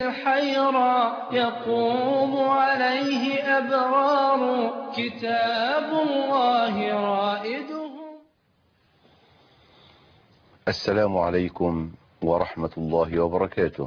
حيرا يقوم عليه أبرار كتاب الله رائده. السلام عليكم ورحمة الله وبركاته.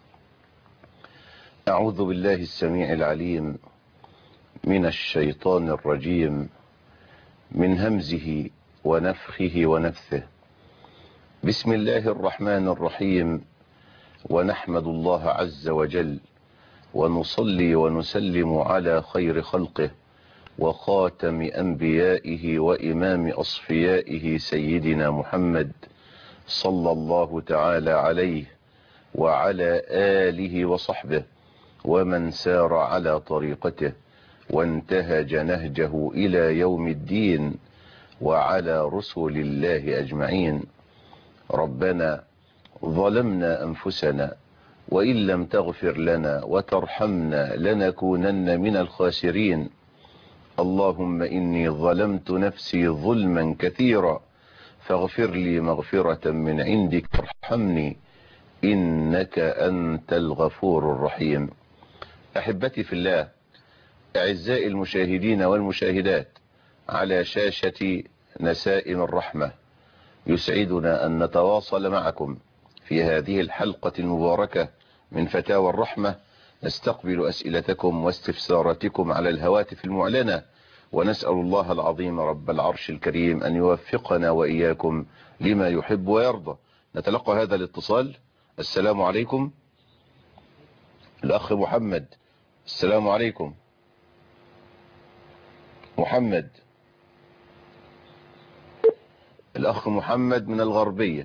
أعوذ بالله السميع العليم من الشيطان الرجيم من همزه ونفخه ونفثه. بسم الله الرحمن الرحيم، ونحمد الله عز وجل ونصلي ونسلم على خير خلقه وخاتم أنبيائه وإمام أصفيائه سيدنا محمد صلى الله تعالى عليه وعلى آله وصحبه ومن سار على طريقته وانتهج نهجه إلى يوم الدين وعلى رسل الله أجمعين. ربنا ظلمنا أنفسنا وإن لم تغفر لنا وترحمنا لنكونن من الخاسرين. اللهم إني ظلمت نفسي ظلما كثيرا فاغفر لي مغفرة من عندك وارحمني إنك أنت الغفور الرحيم. أحبتي في الله، أعزائي المشاهدين والمشاهدات على شاشة نسائم الرحمة، يسعدنا أن نتواصل معكم في هذه الحلقة المباركة من فتاوى الرحمة. نستقبل أسئلتكم واستفساراتكم على الهواتف المعلنة، ونسأل الله العظيم رب العرش الكريم أن يوفقنا وإياكم لما يحب ويرضى. نتلقى هذا الاتصال. السلام عليكم. الأخ محمد، السلام عليكم. محمد، الأخ محمد من الغربية.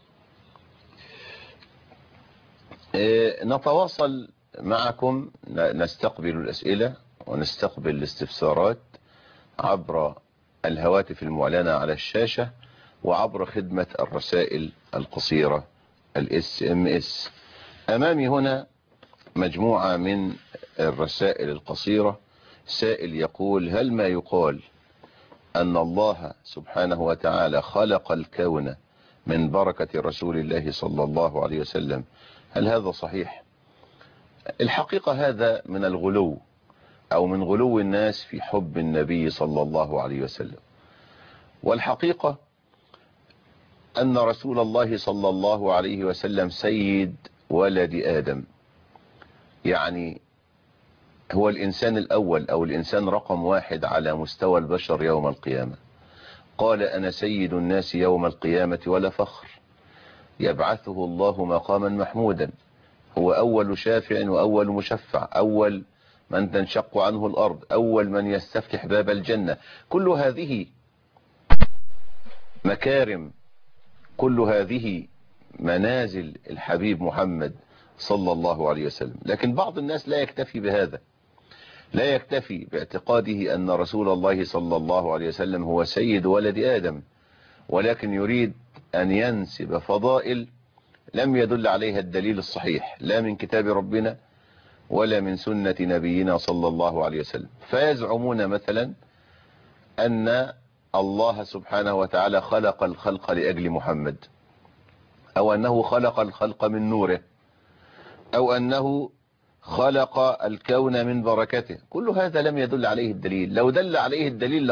نتواصل معكم، نستقبل الأسئلة ونستقبل الاستفسارات عبر الهواتف المعلنة على الشاشة وعبر خدمة الرسائل القصيرة SMS. أمامي هنا مجموعة من الرسائل القصيرة. سائل يقول: هل ما يقال أن الله سبحانه وتعالى خلق الكون من بركة رسول الله صلى الله عليه وسلم، هل هذا صحيح؟ الحقيقة هذا من الغلو أو من غلو الناس في حب النبي صلى الله عليه وسلم. والحقيقة أن رسول الله صلى الله عليه وسلم سيد ولد آدم، يعني هو الإنسان الأول أو الإنسان رقم واحد على مستوى البشر يوم القيامة. قال: أنا سيد الناس يوم القيامة ولا فخر. يبعثه الله مقاما محمودا، هو أول شافع وأول مشفع، أول من تنشق عنه الأرض، أول من يستفتح باب الجنة. كل هذه مكارم، كل هذه منازل الحبيب محمد صلى الله عليه وسلم. لكن بعض الناس لا يكتفي بهذا، لا يكتفي باعتقاده أن رسول الله صلى الله عليه وسلم هو سيد ولد آدم، ولكن يريد أن ينسب فضائل لم يدل عليها الدليل الصحيح، لا من كتاب ربنا ولا من سنة نبينا صلى الله عليه وسلم. فيزعمون مثلا أن الله سبحانه وتعالى خلق الخلق لأجل محمد، أو أنه خلق الخلق من نوره، أو أنه خلق الكون من بركته. كل هذا لم يدل عليه الدليل، لو دل عليه الدليل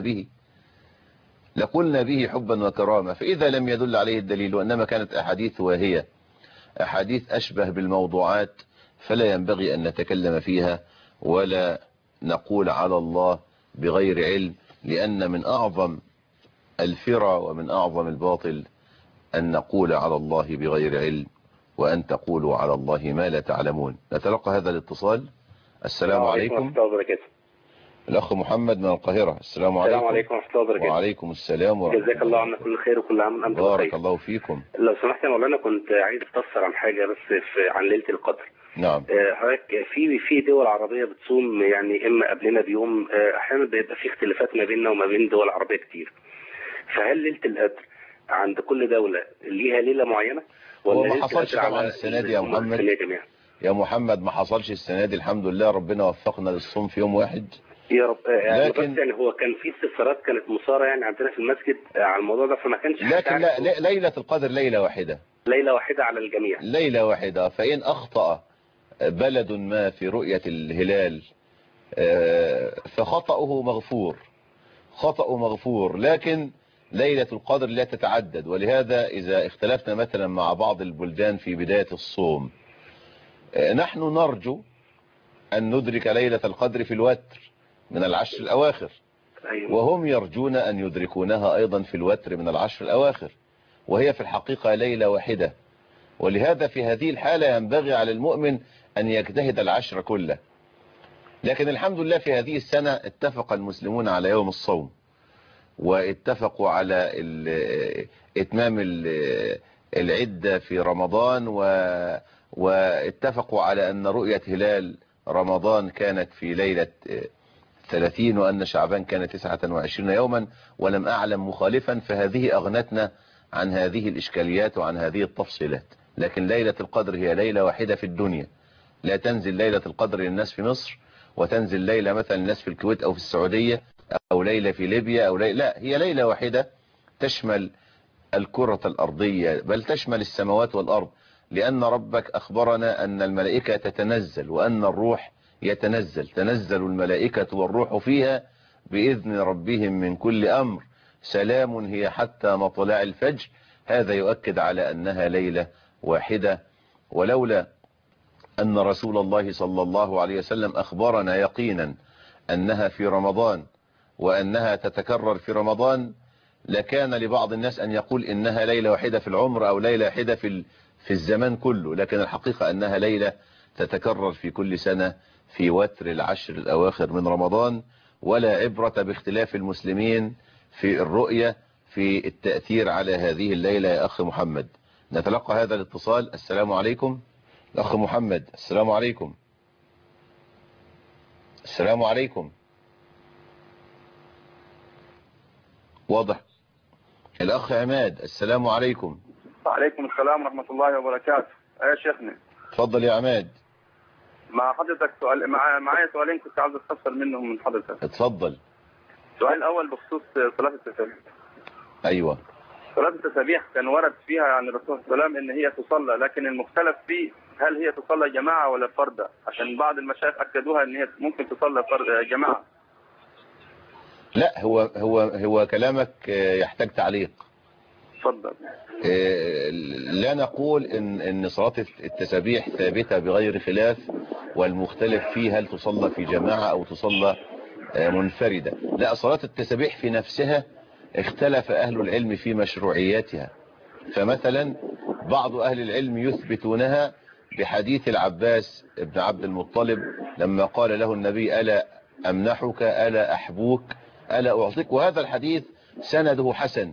لقلنا به حبا وكرامة. فإذا لم يدل عليه الدليل وإنما كانت أحاديث واهية، أحاديث أشبه بالموضوعات، فلا ينبغي أن نتكلم فيها ولا نقول على الله بغير علم، لأن من أعظم الفرى ومن أعظم الباطل أن نقول على الله بغير علم وأن تقولوا على الله ما لا تعلمون. نتلقى هذا الاتصال. السلام عليكم ورحمة الله وبركاته. الأخ محمد من القاهرة. السلام عليكم. السلام عليكم ورحمة الله وبركاته. وعليكم السلام ورحمة الله. جزاك الله عنا كل خير وكل عام وأنتم بخير. بارك الله فيكم. لو سمحت يا مولانا، كنت عايز أستفسر عن حاجة بس عن ليلة القدر. نعم. حضرتك في دول عربية بتصوم يعني إما قبلنا بيوم، أحيانا بيبقى في اختلافات ما بيننا وما بين دول عربية كتير. فهل ليلة القدر عند كل دولة ليها ليلة معينة؟ هو ما حصلش طبعا السنة دي يا محمد. يا محمد ما حصلش السنة دي، الحمد لله، ربنا وفقنا للصوم في يوم واحد يا رب. لكن يعني هو كان في استفسارات كانت مثارة يعني عندنا في المسجد على الموضوع ده، فما كانش لكن لا، ليلة القدر ليلة واحدة. ليلة واحدة على الجميع. ليلة واحدة، فإن أخطأ بلد ما في رؤية الهلال فخطأه مغفور، خطأه مغفور، لكن ليلة القدر لا تتعدد. ولهذا إذا اختلفنا مثلا مع بعض البلدان في بداية الصوم، نحن نرجو أن ندرك ليلة القدر في الوتر من العشر الأواخر، وهم يرجون أن يدركونها أيضا في الوتر من العشر الأواخر، وهي في الحقيقة ليلة واحدة. ولهذا في هذه الحالة ينبغي على المؤمن أن يجتهد العشر كله. لكن الحمد لله في هذه السنة اتفق المسلمون على يوم الصوم، واتفقوا على إتمام العدة في رمضان، واتفقوا على أن رؤية هلال رمضان كانت في ليلة 30، وأن شعبان كانت 29 يوما، ولم أعلم مخالفا، فهذه أغنتنا عن هذه الإشكاليات وعن هذه التفصيلات. لكن ليلة القدر هي ليلة واحدة في الدنيا، لا تنزل ليلة القدر للناس في مصر، وتنزل ليلة مثلا الناس في الكويت أو في السعودية، أو ليلة في ليبيا، أو ليلة، لا، هي ليلة واحدة تشمل الكرة الأرضية، بل تشمل السماوات والأرض، لأن ربك أخبرنا أن الملائكة تتنزل وأن الروح يتنزل، تنزل الملائكة والروح فيها بإذن ربهم من كل أمر، سلام هي حتى مطلع الفجر. هذا يؤكد على أنها ليلة واحدة. ولولا أن رسول الله صلى الله عليه وسلم أخبرنا يقينا أنها في رمضان وأنها تتكرر في رمضان، لكان لبعض الناس أن يقول إنها ليلة واحدة في العمر أو ليلة واحدة في الزمان كله، لكن الحقيقة أنها ليلة تتكرر في كل سنة في وتر العشر الأواخر من رمضان. ولا عبرة باختلاف المسلمين في الرؤية في التأثير على هذه الليلة. يا أخ محمد نتلقى هذا الاتصال. السلام عليكم. الأخ محمد السلام عليكم. السلام عليكم. واضح. الأخ عماد السلام عليكم. وعليكم السلام ورحمة الله وبركاته. يا شيخنا تفضل يا عماد. مع حضرتك سؤال، معايا سؤالين كنت عاوز استفسر منهم من حضرتك. اتفضل. السؤال الأول بخصوص صلاة التسابيح. أيوة. صلاة التسابيح كان ورد فيها عن الرسول صلى الله عليه وسلم إن هي تصلى، لكن المختلف فيه هل هي تصلى جماعة ولا فردة، عشان بعض المشايخ أكدوها إن هي ممكن تصلى جماعة. لا، هو كلامك يحتاج تعليق. اتفضل. لا نقول ان صلاة التسابيح ثابتة بغير خلاف، والمختلف فيه هل تصلى في جماعة او تصلى منفردة. لا، صلاة التسابيح في نفسها اختلف اهل العلم في مشروعياتها. فمثلا بعض اهل العلم يثبتونها بحديث العباس ابن عبد المطلب لما قال له النبي ألا أمنحك ألا أحبوك ألا أعطيك، وهذا الحديث سنده حسن.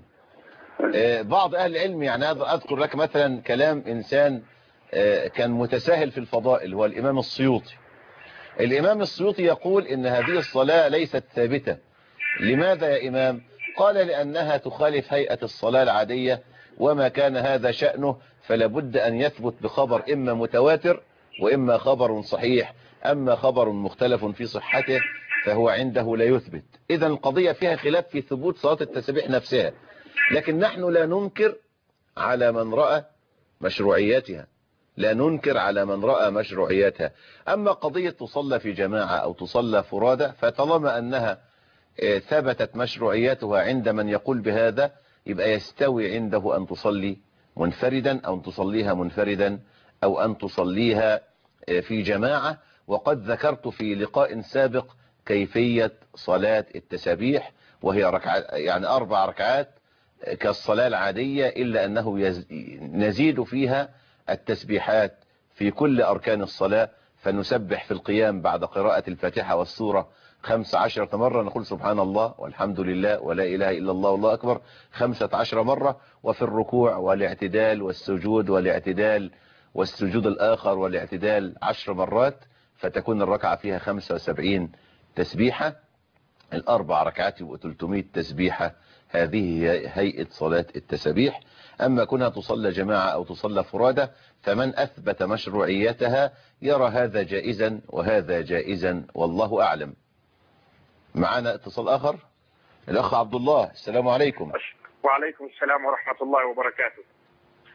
بعض أهل العلم يعني أذكر لك مثلا كلام إنسان كان متساهل في الفضائل، هو الإمام السيوطي. الإمام السيوطي يقول إن هذه الصلاة ليست ثابتة. لماذا يا إمام؟ قال لأنها تخالف هيئة الصلاة العادية، وما كان هذا شأنه فلابد أن يثبت بخبر إما متواتر وإما خبر صحيح، أما خبر مختلف في صحته فهو عنده لا يثبت. إذا القضية فيها خلاف في ثبوت صلاة التسبيح نفسها، لكن نحن لا ننكر على من رأى مشروعيتها، لا ننكر على من رأى مشروعيتها. أما قضية تصلى في جماعة أو تصلى فرادى، فطالما أنها ثبتت مشروعيتها عند من يقول بهذا، يبقى يستوي عنده أن تصلي منفردا أو أن تصليها منفردا أو أن تصليها في جماعة. وقد ذكرت في لقاء سابق كيفية صلاة التسابيح، وهي يعني 4 ركعات كالصلاة العادية، إلا أنه نزيد فيها التسبيحات في كل أركان الصلاة. فنسبح في القيام بعد قراءة الفاتحة والسورة 15 مرة، نقول سبحان الله والحمد لله ولا إله إلا الله والله أكبر 15 مرة، وفي الركوع والاعتدال والسجود والاعتدال والسجود الآخر والاعتدال 10 مرات، فتكون الركعة فيها 75 تسبيحة. 4 ركعات يبقوا 300 تسبيحة. هذه هيئة صلاة التسبيح. أما كونها تصلى جماعة أو تصلى فرادى، فمن أثبت مشروعيتها يرى هذا جائزا وهذا جائزا، والله أعلم. معنا اتصال آخر، الأخ عبد الله السلام عليكم. وعليكم السلام ورحمة الله وبركاته.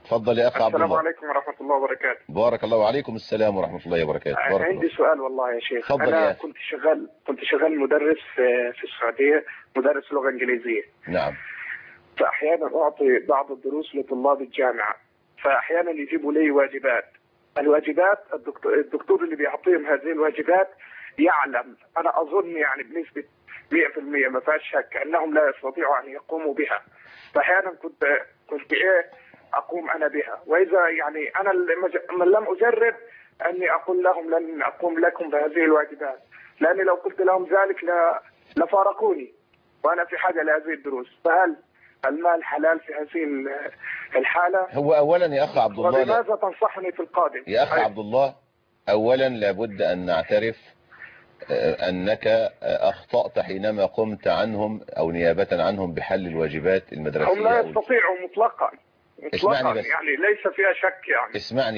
تفضل يا أخ عبد السلام الله. عليكم ورحمة الله وبركاته. بارك الله وعليكم السلام ورحمة الله وبركاته. بارك عندي الله. سؤال والله يا شيخ. تفضل أنا يا أخي. كنت شغال مدرس في السعودية، مدرس لغة إنجليزية. نعم. فأحيانا أعطي بعض الدروس لطلاب الجامعة، فأحيانا يجيبوا لي واجبات. الواجبات الدكتور اللي بيعطيهم هذه الواجبات يعلم، أنا أظن يعني بنسبة 100% ما فيهاش شك أنهم لا يستطيعوا أن يقوموا بها. فأحيانا كنت أقوم أنا بها، وإذا يعني أنا لم أجرب أني أقول لهم لن أقوم لكم بهذه الواجبات، لأني لو قلت لهم ذلك لفارقوني وأنا في حاجة لهذه الدروس. فهل المال حلال في هذه الحالة؟ هو أولا يا أخ عبد الله، وبماذا تنصحني في القادم؟ يا أخ عبد الله، أولا لابد أن نعترف أنك أخطأت حينما قمت عنهم أو نيابة عنهم بحل الواجبات المدرسية. هم لا يستطيعوا مطلقا اسمعني بس. يعني ليس فيها شك يعني.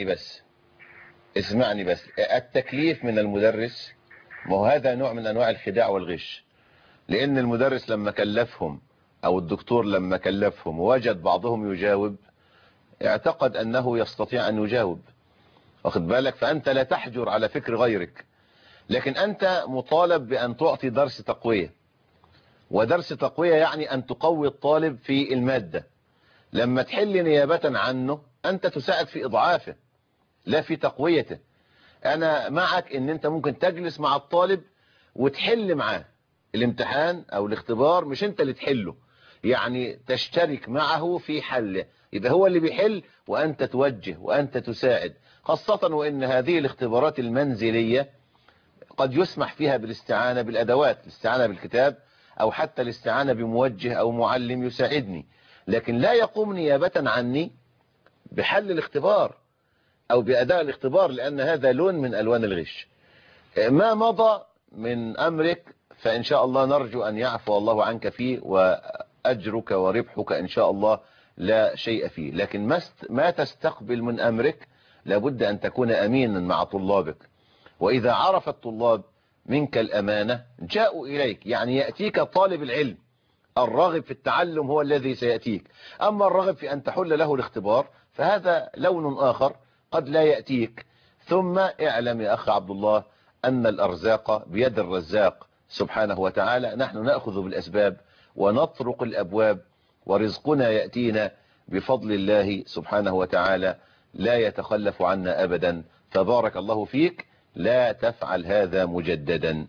اسمعني بس. التكليف من المدرس، ما هو هذا نوع من أنواع الخداع والغش، لأن المدرس لما كلفهم أو الدكتور لما كلفهم ووجد بعضهم يجاوب اعتقد أنه يستطيع أن يجاوب، واخد بالك؟ فأنت لا تحجر على فكر غيرك، لكن أنت مطالب بأن تعطي درس تقوية، ودرس تقوية يعني أن تقوي الطالب في المادة. لما تحل نيابة عنه أنت تساعد في إضعافه لا في تقويته. أنا معك أن أنت ممكن تجلس مع الطالب وتحل معاه الامتحان أو الاختبار، مش أنت اللي تحله، يعني تشترك معه في حله، يبقى هو اللي بيحل وأنت توجه وأنت تساعد، خاصة وأن هذه الاختبارات المنزلية قد يسمح فيها بالاستعانة بالأدوات، الاستعانة بالكتاب أو حتى الاستعانة بموجه أو معلم يساعدني، لكن لا يقوم نيابة عني بحل الاختبار أو بأداء الاختبار، لأن هذا لون من ألوان الغش. ما مضى من أمرك فإن شاء الله نرجو أن يعفو الله عنك فيه، وأجرك وربحك إن شاء الله لا شيء فيه، لكن ما تستقبل من أمرك لابد أن تكون أمينا مع طلابك، وإذا عرف الطلاب منك الأمانة جاءوا إليك، يعني يأتيك طالب العلم الراغب في التعلم هو الذي سيأتيك، أما الراغب في أن تحل له الاختبار فهذا لون آخر قد لا يأتيك. ثم اعلم يا أخ عبد الله أن الأرزاق بيد الرزاق سبحانه وتعالى، نحن نأخذ بالأسباب ونطرق الأبواب، ورزقنا يأتينا بفضل الله سبحانه وتعالى لا يتخلف عنا أبدا. فبارك الله فيك، لا تفعل هذا مجددا.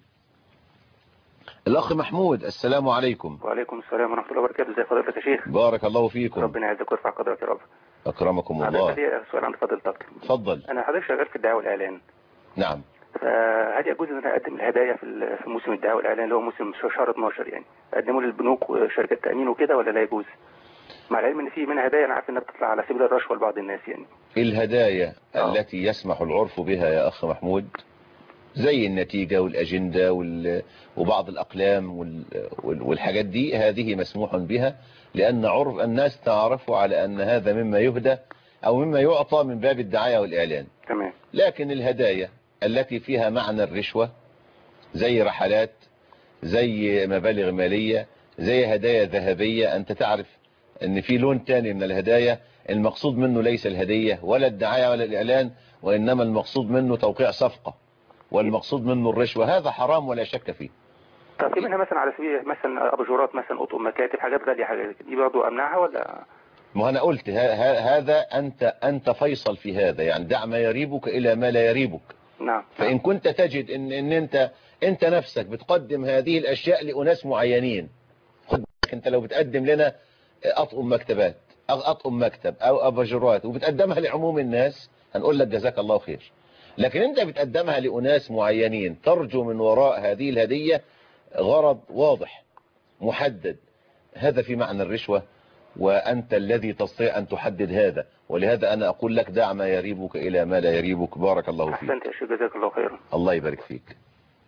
الأخ محمود، السلام عليكم. وعليكم السلام ورحمة الله وبركاته. ازي حضرتك يا شيخ؟ بارك الله فيكم. ربنا يعزك ويرفع قدرك يا رب. أكرمكم الله. لي سؤال عند فضيلتك. اتفضل. أنا حضرتك شغال في الدعاية والإعلان. نعم. فهل يجوز أن أنا أقدم الهدايا في موسم الدعاية والإعلان اللي هو موسم شهر 12 يعني أقدمه للبنوك وشركات تأمين وكده، ولا لا يجوز؟ مع العلم ان في منها هدايا انا عارف انها بتطلع على سبيل الرشوه لبعض الناس يعني. الهدايا التي يسمح العرف بها يا أخ محمود زي النتيجة والأجندة وبعض الأقلام والحاجات دي، هذه مسموح بها، لأن عرف الناس تعرف على أن هذا مما يهدى أو مما يعطى من باب الدعاية والإعلان. تمام. لكن الهدايا التي فيها معنى الرشوة زي رحلات، زي مبالغ مالية، زي هدايا ذهبية، أنت تعرف أن في لون تاني من الهدايا المقصود منه ليس الهدية ولا الدعاية ولا الإعلان، وإنما المقصود منه توقيع صفقة، والمقصود منه الرشوة. هذا حرام ولا شك فيه. طب في منها مثلا على سبيل مثلا أباجورات مثلا، أطقم، مكاتب، حاجات غالية، حاجات دي برضه أمنعها ولا؟ ما أنا قلت هذا أنت فيصل في هذا، يعني دع ما يريبك إلى ما لا يريبك. نعم. فإن كنت تجد إن أنت نفسك بتقدم هذه الأشياء لأناس معينين، خد بالك أنت لو بتقدم لنا أطقم مكتبات أو أطقم مكتب أو أباجورات وبتقدمها لعموم الناس هنقول لك جزاك الله خير، لكن أنت بتقدمها لأناس معينين ترجو من وراء هذه الهدية غرض واضح محدد، هذا في معنى الرشوة، وأنت الذي تستطيع أن تحدد هذا، ولهذا أنا أقول لك دع ما يريبك إلى ما لا يريبك. بارك الله فيك. أحسنت يا شيخ، جزاك الله خيرا. الله يبارك فيك.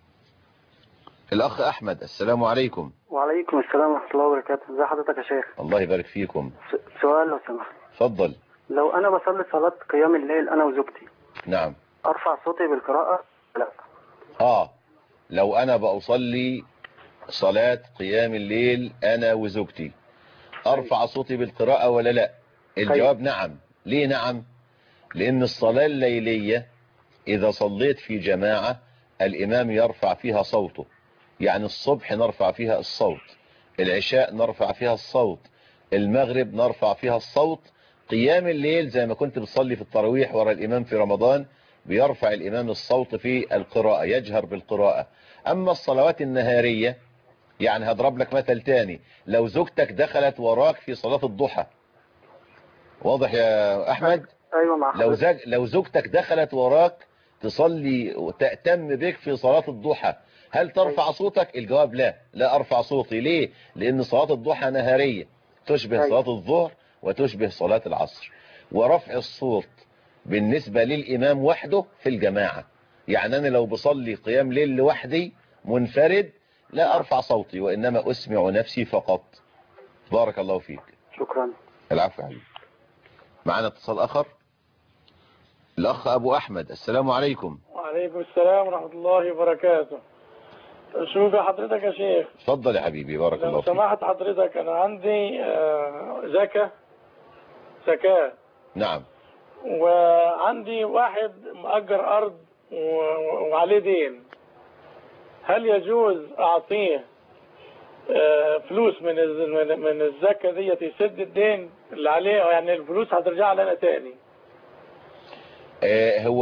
الأخ أحمد، السلام عليكم. وعليكم السلام ورحمة الله وبركاته. ازي حضرتك يا شيخ؟ الله يبارك فيكم. سؤال لو سمحت. اتفضل. لو أنا بصلي صلاة قيام الليل أنا وزوجتي. نعم. أرفع صوتي بالقراءة؟ لا. لو أنا بأصلي صلاة قيام الليل أنا وزوجتي أرفع صوتي بالقراءة ولا لا؟ الجواب نعم، ليه نعم؟ لأن الصلاة الليلية إذا صليت في جماعة الإمام يرفع فيها صوته، يعني الصبح نرفع فيها الصوت، العشاء نرفع فيها الصوت، المغرب نرفع فيها الصوت. قيام الليل زي ما كنت بتصلي في التراويح ورا الإمام في رمضان بيرفع الإمام الصوت في القراءة، يجهر بالقراءة. أما الصلوات النهارية، يعني هضرب لك مثل تاني، لو زوجتك دخلت وراك في صلاة الضحى، واضح يا أحمد؟ ايوه مع حضرتك. لو زوجتك دخلت وراك تصلي وتأتم بك في صلاة الضحى، هل ترفع صوتك؟ الجواب لا، لا أرفع صوتي. ليه؟ لأن صلاة الضحى نهارية تشبه صلاة الظهر وتشبه صلاة العصر، ورفع الصوت بالنسبة للإمام وحده في الجماعة. يعني أنا لو بصلي قيام ليل لوحدي منفرد لا أرفع صوتي، وإنما أسمع نفسي فقط. بارك الله فيك. شكرا. العفو عليك. معنا اتصال آخر، الأخ أبو أحمد. السلام عليكم. وعليكم السلام ورحمة الله وبركاته. شوف حضرتك يا شيخ. اتفضل يا حبيبي، بارك الله لو فيك. سمحت حضرتك، أنا عندي زكاة. نعم. وعندي واحد مأجر أرض وعليه دين، هل يجوز أعطيه فلوس من الزكاة دي يسد الدين اللي عليه، يعني الفلوس هترجع لنا تاني؟ هو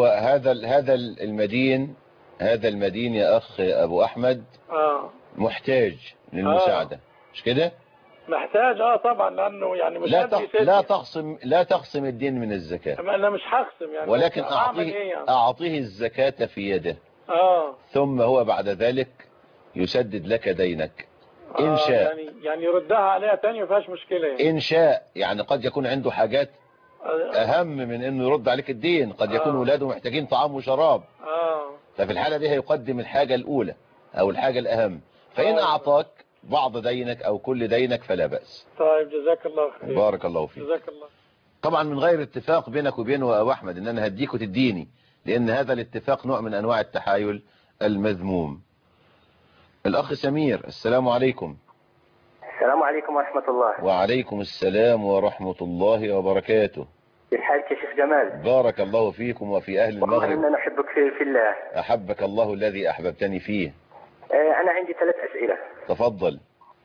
هذا المدين يا أخ أبو أحمد محتاج للمساعدة، مش كده؟ محتاج طبعا، لأنه يعني مش لا تقسم الدين من الزكاة. أنا مش هقسم يعني، ولكن يعني؟ أعطيه الزكاة في يده، ثم هو بعد ذلك يسدد لك دينك إن شاء. يعني يردها عليها تاني ما فيهاش مشكلة يعني. إن شاء، يعني قد يكون عنده حاجات أهم من إنه يرد عليك الدين، قد يكون ولاده محتاجين طعام وشراب، ففي الحالة دي هيقدم الحاجة الأولى أو الحاجة الأهم، فإن أعطاك بعض دينك أو كل دينك فلا بأس. طيب جزاك الله خير. بارك الله فيك. جزاك الله. طبعا من غير اتفاق بينك وبينه أبو أحمد إن أنا هديك وتديني، لأن هذا الاتفاق نوع من أنواع التحايل المذموم. الأخ سمير. السلام عليكم. السلام عليكم ورحمة الله. وعليكم السلام ورحمة الله وبركاته. كيف حالك يا شيخ جمال؟ بارك الله فيكم وفي أهل المغرب. والله إننا نحبك في الله. أحبك الله الذي أحببتني فيه. أنا عندي 3 أسئلة. تفضل.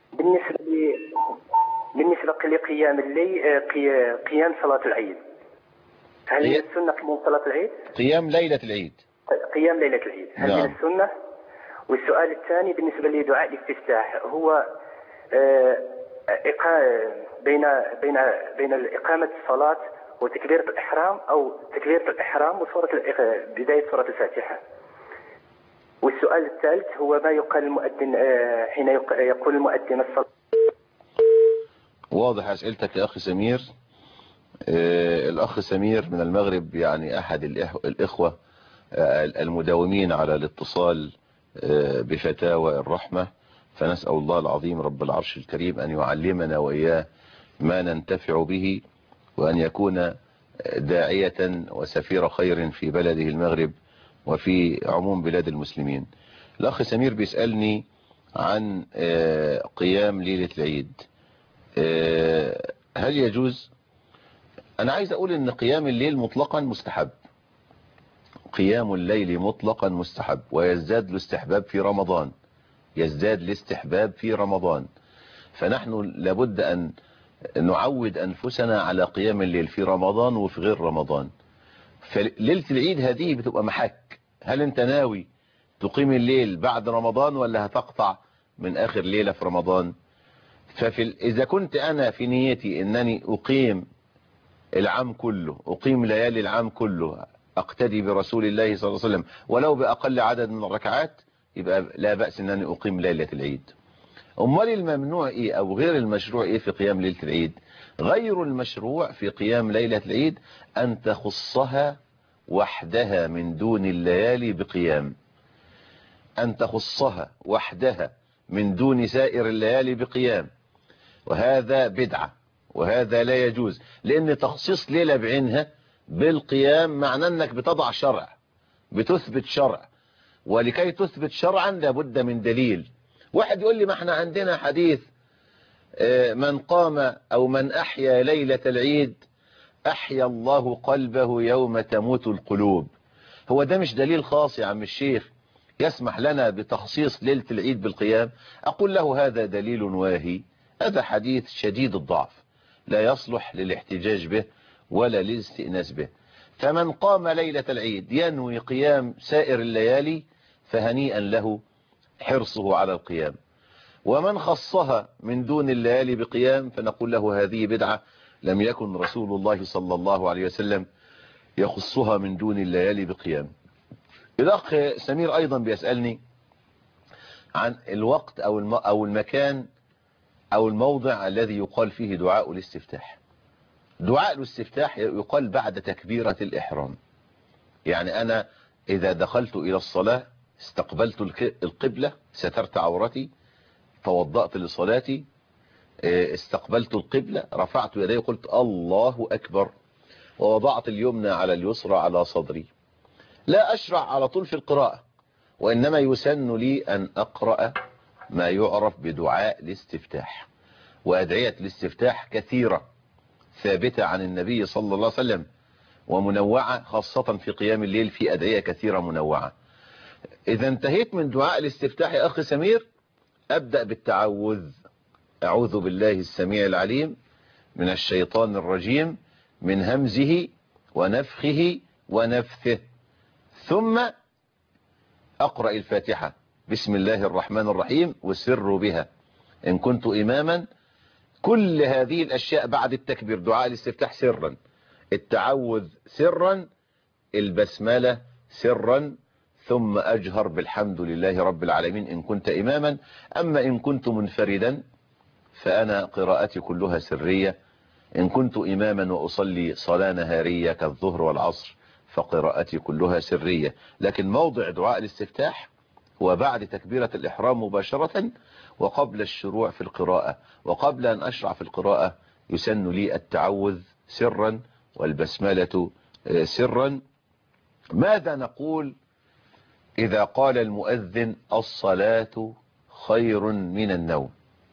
بالنسبة لقيام الليل، قيام صلاة العيد، هل من السنة قيام صلاة العيد؟ قيام ليلة العيد. قيام ليلة العيد هل نعم. من السنة؟ والسؤال الثاني بالنسبة لدعاء الاستفتاح، هو بين إقامة الصلاة وتكبيرة الإحرام، أو تكبيرة الإحرام بداية سورة الفاتحة. والسؤال الثالث هو ما يقال المؤذن حين يقول المؤذن الصلاة. واضح أسئلتك يا أخي سمير. الأخ سمير من المغرب، يعني أحد الإخوة المداومين على الاتصال بفتاوى الرحمة، فنسأل الله العظيم رب العرش الكريم أن يعلمنا وإياه ما ننتفع به، وأن يكون داعية وسفير خير في بلده المغرب وفي عموم بلاد المسلمين. الأخ سمير بيسألني عن قيام ليلة العيد، هل يجوز؟ أنا عايز أقول أن قيام الليل مطلقا مستحب، قيام الليل مطلقا مستحب، ويزداد الاستحباب في رمضان، يزداد الاستحباب في رمضان. فنحن لابد أن نعود أنفسنا على قيام الليل في رمضان وفي غير رمضان. فليلة العيد هذه بتبقى محك، هل أنت ناوي تقيم الليل بعد رمضان ولا هتقطع من آخر ليلة في رمضان؟ إذا كنت أنا في نيتي أنني أقيم العام كله، أقيم ليالي العام كله، أقتدي برسول الله صلى الله عليه وسلم ولو بأقل عدد من الركعات، يبقى لا بأس أنني أقيم ليلة العيد. أمال الممنوع إيه أو غير المشروع إيه في قيام ليلة العيد؟ غير المشروع في قيام ليلة العيد أن تخصها وحدها من دون الليالي بقيام، أن تخصها وحدها من دون سائر الليالي بقيام، وهذا بدعة، وهذا لا يجوز، لأن تخصيص ليلة بعينها بالقيام معنى أنك بتضع شرع، بتثبت شرع، ولكي تثبت شرعا لابد من دليل. واحد يقول لي ما احنا عندنا حديث من قام أو من أحيا ليلة العيد أحيا الله قلبه يوم تموت القلوب. هو ده مش دليل خاص يا عم الشيخ يسمح لنا بتخصيص ليلة العيد بالقيام؟ أقول له هذا دليل واهي، هذا حديث شديد الضعف لا يصلح للاحتجاج به ولا للاستئناس به. فمن قام ليلة العيد ينوي قيام سائر الليالي فهنيئا له حرصه على القيام، ومن خصها من دون الليالي بقيام فنقول له هذه بدعة لم يكن رسول الله صلى الله عليه وسلم يخصها من دون الليالي بقيام. الأخ سمير أيضا بيسألني عن الوقت أو المكان أو الموضع الذي يقال فيه دعاء الاستفتاح. دعاء الاستفتاح يقال بعد تكبيرة الإحرام. يعني أنا إذا دخلت إلى الصلاة استقبلت القبلة، سترت عورتي، توضأت لصلاتي، استقبلت القبلة، رفعت يدي قلت الله أكبر، ووضعت اليمنى على اليسرى على صدري، لا أشرع على طول في القراءة، وإنما يسن لي أن أقرأ ما يعرف بدعاء الاستفتاح. وأدعية الاستفتاح كثيرة ثابتة عن النبي صلى الله عليه وسلم ومنوعة، خاصة في قيام الليل في أدعية كثيرة منوعة. إذا انتهيت من دعاء الاستفتاح يا أخ سمير أبدأ بالتعوذ. أعوذ بالله السميع العليم من الشيطان الرجيم من همزه ونفخه ونفثه، ثم أقرأ الفاتحة بسم الله الرحمن الرحيم والسر بها إن كنت إماما. كل هذه الأشياء بعد التكبير، دعاء الاستفتاح سرا، التعوذ سرا، البسملة سرا، ثم أجهر بالحمد لله رب العالمين إن كنت إماما. أما إن كنت منفردا فأنا قراءتي كلها سرية. إن كنت إماما وأصلي صلاة نهارية كالظهر والعصر فقراءتي كلها سرية. لكن موضع دعاء الاستفتاح هو بعد تكبيرة الإحرام مباشرة وقبل الشروع في القراءة. وقبل أن أشرع في القراءة يسن لي التعوذ سرا والبسملة سرا. ماذا نقول إذا قال المؤذن الصلاة خير من النوم؟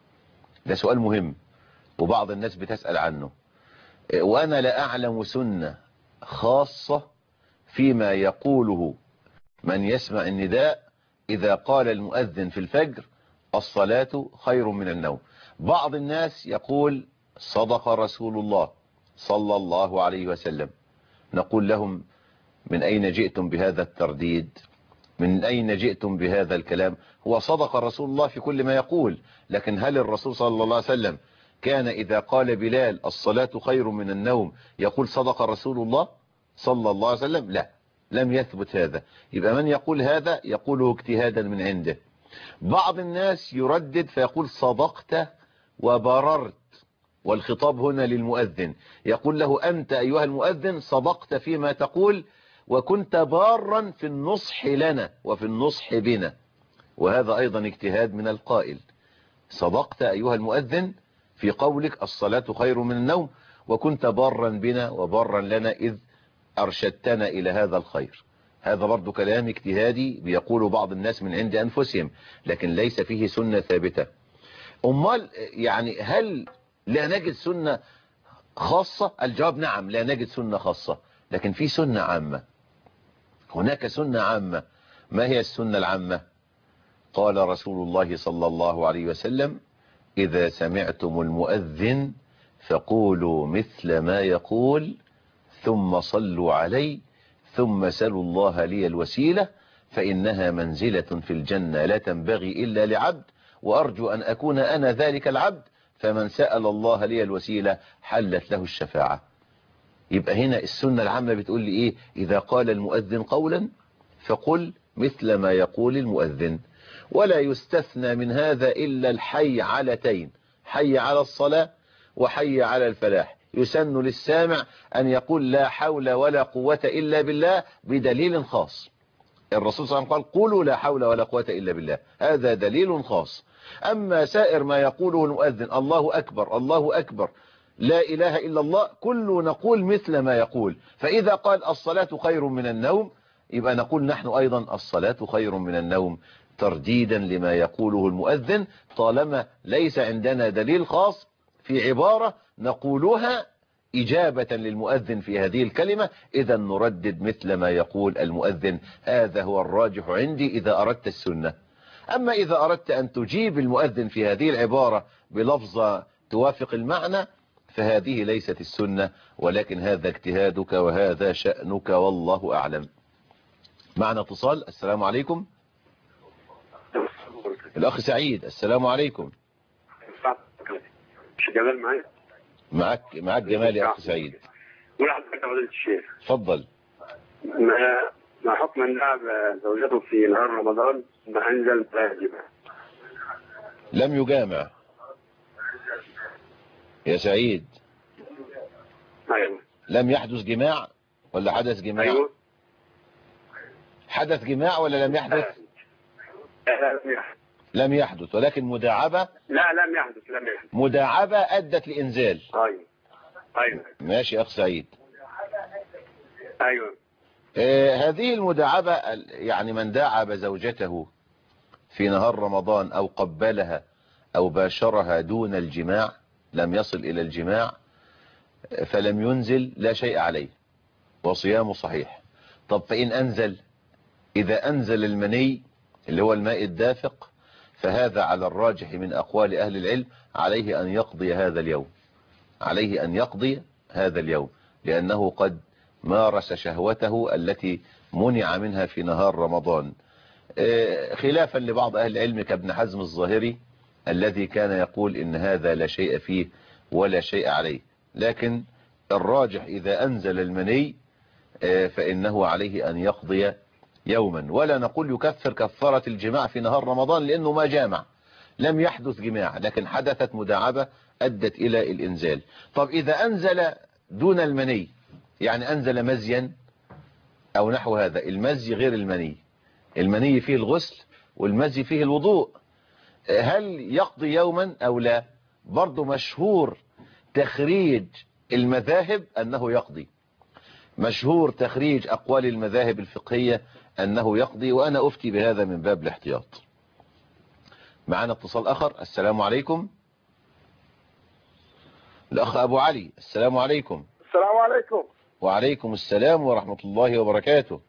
ده سؤال مهم وبعض الناس بتسأل عنه، وأنا لا أعلم سنة خاصة فيما يقوله من يسمع النداء إذا قال المؤذن في الفجر الصلاة خير من النوم. بعض الناس يقول صدق رسول الله صلى الله عليه وسلم. نقول لهم من أين جئتم بهذا الترديد؟ من أين جئتم بهذا الكلام؟ هو صدق رسول الله في كل ما يقول، لكن هل الرسول صلى الله عليه وسلم كان إذا قال بلال الصلاة خير من النوم يقول صدق رسول الله صلى الله عليه وسلم؟ لا، لم يثبت هذا. يبقى من يقول هذا يقوله اجتهادا من عنده. بعض الناس يردد فيقول صدقت وبررت، والخطاب هنا للمؤذن، يقول له أنت أيها المؤذن صدقت فيما تقول وكنت بارا في النصح لنا وفي النصح بنا. وهذا أيضا اجتهاد من القائل، صدقت أيها المؤذن في قولك الصلاة خير من النوم وكنت بارا بنا وبارا لنا إذ أرشدتنا إلى هذا الخير. هذا برضو كلام اجتهادي بيقوله بعض الناس من عند أنفسهم، لكن ليس فيه سنة ثابتة. أمال يعني هل لا نجد سنة خاصة؟ الجواب نعم، لا نجد سنة خاصة، لكن في سنة عامة. هناك سنة عامة. ما هي السنة العامة؟ قال رسول الله صلى الله عليه وسلم إذا سمعتم المؤذن فقولوا مثل ما يقول ثم صلوا علي ثم سلوا الله لي الوسيلة فإنها منزلة في الجنة لا تنبغي إلا لعبد وأرجو أن أكون أنا ذلك العبد فمن سأل الله لي الوسيلة حلت له الشفاعة. يبقى هنا السنة العامة بتقول لي إيه؟ إذا قال المؤذن قولا فقل مثل ما يقول المؤذن، ولا يستثنى من هذا إلا الحي علتين، حي على الصلاة وحي على الفلاح. يسن للسامع أن يقول لا حول ولا قوة إلا بالله بدليل خاص. الرسول صلى الله عليه وسلم قال قولوا لا حول ولا قوة إلا بالله، هذا دليل خاص. أما سائر ما يقوله المؤذن الله أكبر الله أكبر لا إله إلا الله كل نقول مثل ما يقول. فإذا قال الصلاة خير من النوم يبقى نقول نحن أيضا الصلاة خير من النوم ترديدا لما يقوله المؤذن، طالما ليس عندنا دليل خاص في عبارة نقولها إجابة للمؤذن في هذه الكلمة، إذا نردد مثل ما يقول المؤذن. هذا هو الراجح عندي إذا أردت السنة. أما إذا أردت أن تجيب المؤذن في هذه العبارة بلفظة توافق المعنى فهذه ليست السنة، ولكن هذا اجتهادك وهذا شأنك والله أعلم. معنا اتصال. السلام عليكم. الأخ سعيد، السلام عليكم. مش جمال معايا؟ معك جمال يا أخ سعيد. ولحضرتك فضيلة الشيخ، تفضل. ما حكم أن لعب زوجته في نهار رمضان ما أنزل واجبا؟ لم يجامع يا سعيد. أيوة. لم يحدث جماع ولا حدث جماع؟ أيوة. حدث جماع ولا لم يحدث؟ لم يحدث. لم يحدث، ولكن مداعبة. لا لم يحدث. مداعبة أدت لإنزال. أيوة. ماشي يا أخ سعيد. أيوة. هذه المداعبة يعني من داعب زوجته في نهار رمضان أو قبلها أو باشرها دون الجماع، لم يصل إلى الجماع، فلم ينزل لا شيء عليه وصيامه صحيح. طب فإن أنزل، إذا أنزل المني اللي هو الماء الدافق، فهذا على الراجح من أقوال أهل العلم عليه أن يقضي هذا اليوم، عليه أن يقضي هذا اليوم، لأنه قد مارس شهوته التي منع منها في نهار رمضان، خلافا لبعض أهل العلم كابن حزم الظاهري الذي كان يقول إن هذا لا شيء فيه ولا شيء عليه. لكن الراجح إذا أنزل المني فإنه عليه أن يقضي يوما، ولا نقول يكفر كفارة الجماع في نهار رمضان لأنه ما جامع، لم يحدث جماع، لكن حدثت مداعبة أدت إلى الإنزال. طب إذا أنزل دون المني، يعني أنزل مزيا أو نحو هذا، المزي غير المني، المني فيه الغسل والمزي فيه الوضوء، هل يقضي يوما أو لا؟ برضو مشهور تخريج المذاهب أنه يقضي، مشهور تخريج أقوال المذاهب الفقهية أنه يقضي، وأنا أفتي بهذا من باب الاحتياط. معنا اتصال آخر. السلام عليكم. الأخ أبو علي، السلام عليكم. السلام عليكم. وعليكم السلام ورحمة الله وبركاته.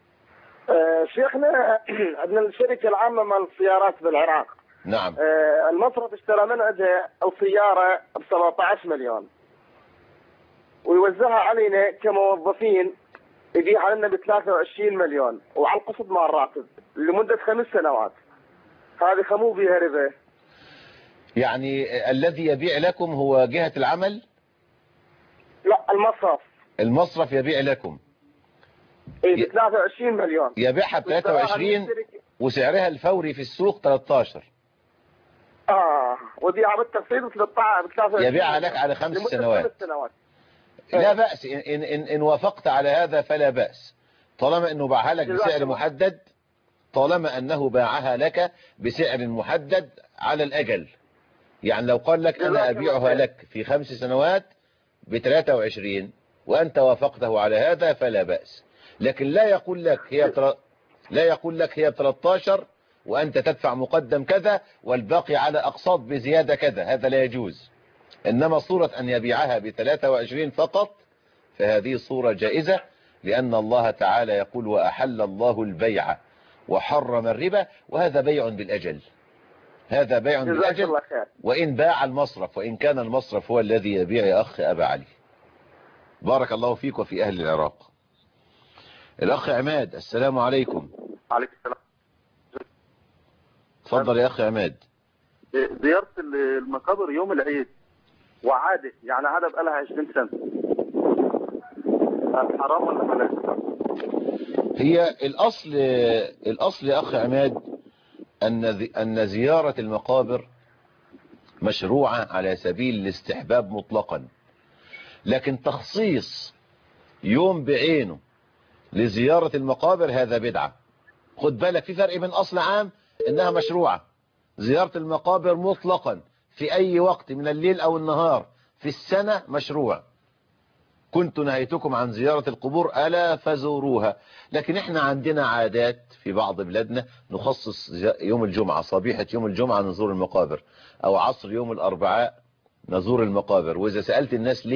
شيخنا عندنا الشركة العامة مال السيارات بالعراق. نعم. المصرف اشترى من عندها السيارة ب 17 مليون ويوزعها علينا كموظفين، يبيعها لنا ب 23 مليون وعلى القسط مال الراتب لمدة 5 سنوات. هذه خمو بها ربا. يعني الذي يبيع لكم هو جهة العمل؟ لا، المصرف يبيع لكم. ب 23 مليون. يبيعها ب 23 وسعرها الفوري في السوق 13. ويبيعها بالتقسيط ب 23. يبيعها لك على 5 سنوات. لا بأس إن وافقت على هذا فلا بأس، طالما أنه باعها لك بسعر محدد، طالما أنه باعها لك بسعر محدد على الأجل. يعني لو قال لك أنا أبيعها لك في 5 سنوات ب 23 وأنت وافقته على هذا فلا بأس، لكن لا يقول لك هي 13 وأنت تدفع مقدم كذا والباقي على أقساط بزيادة كذا، هذا لا يجوز. إنما صورة أن يبيعها ب 23 فقط فهذه صورة جائزة، لأن الله تعالى يقول وأحل الله البيع وحرم الربا، وهذا بيع بالأجل، هذا بيع بالأجل، وإن باع المصرف، وإن كان المصرف هو الذي يبيع يا أخ أبا علي. بارك الله فيك وفي أهل العراق. الأخ عماد، السلام عليكم. عليكم السلام. تفضل يا أخ عماد. زيارة المقابر يوم العيد وعادة، يعني عادة بقالها 20 سنة، حرام ولا حلال؟ هي الأصل يا أخ عماد أن زيارة المقابر مشروعة على سبيل الاستحباب مطلقا، لكن تخصيص يوم بعينه لزيارة المقابر هذا بدعة. خد بالك، في فرق بين أصل عام إنها مشروعة، زيارة المقابر مطلقا في أي وقت من الليل أو النهار في السنة مشروع. كنت نهيتكم عن زيارة القبور ألا فزوروها، لكن احنا عندنا عادات في بعض بلادنا نخصص يوم الجمعة، صبيحة يوم الجمعة نزور المقابر، أو عصر يوم الأربعاء نزور المقابر. وإذا سألت الناس ليه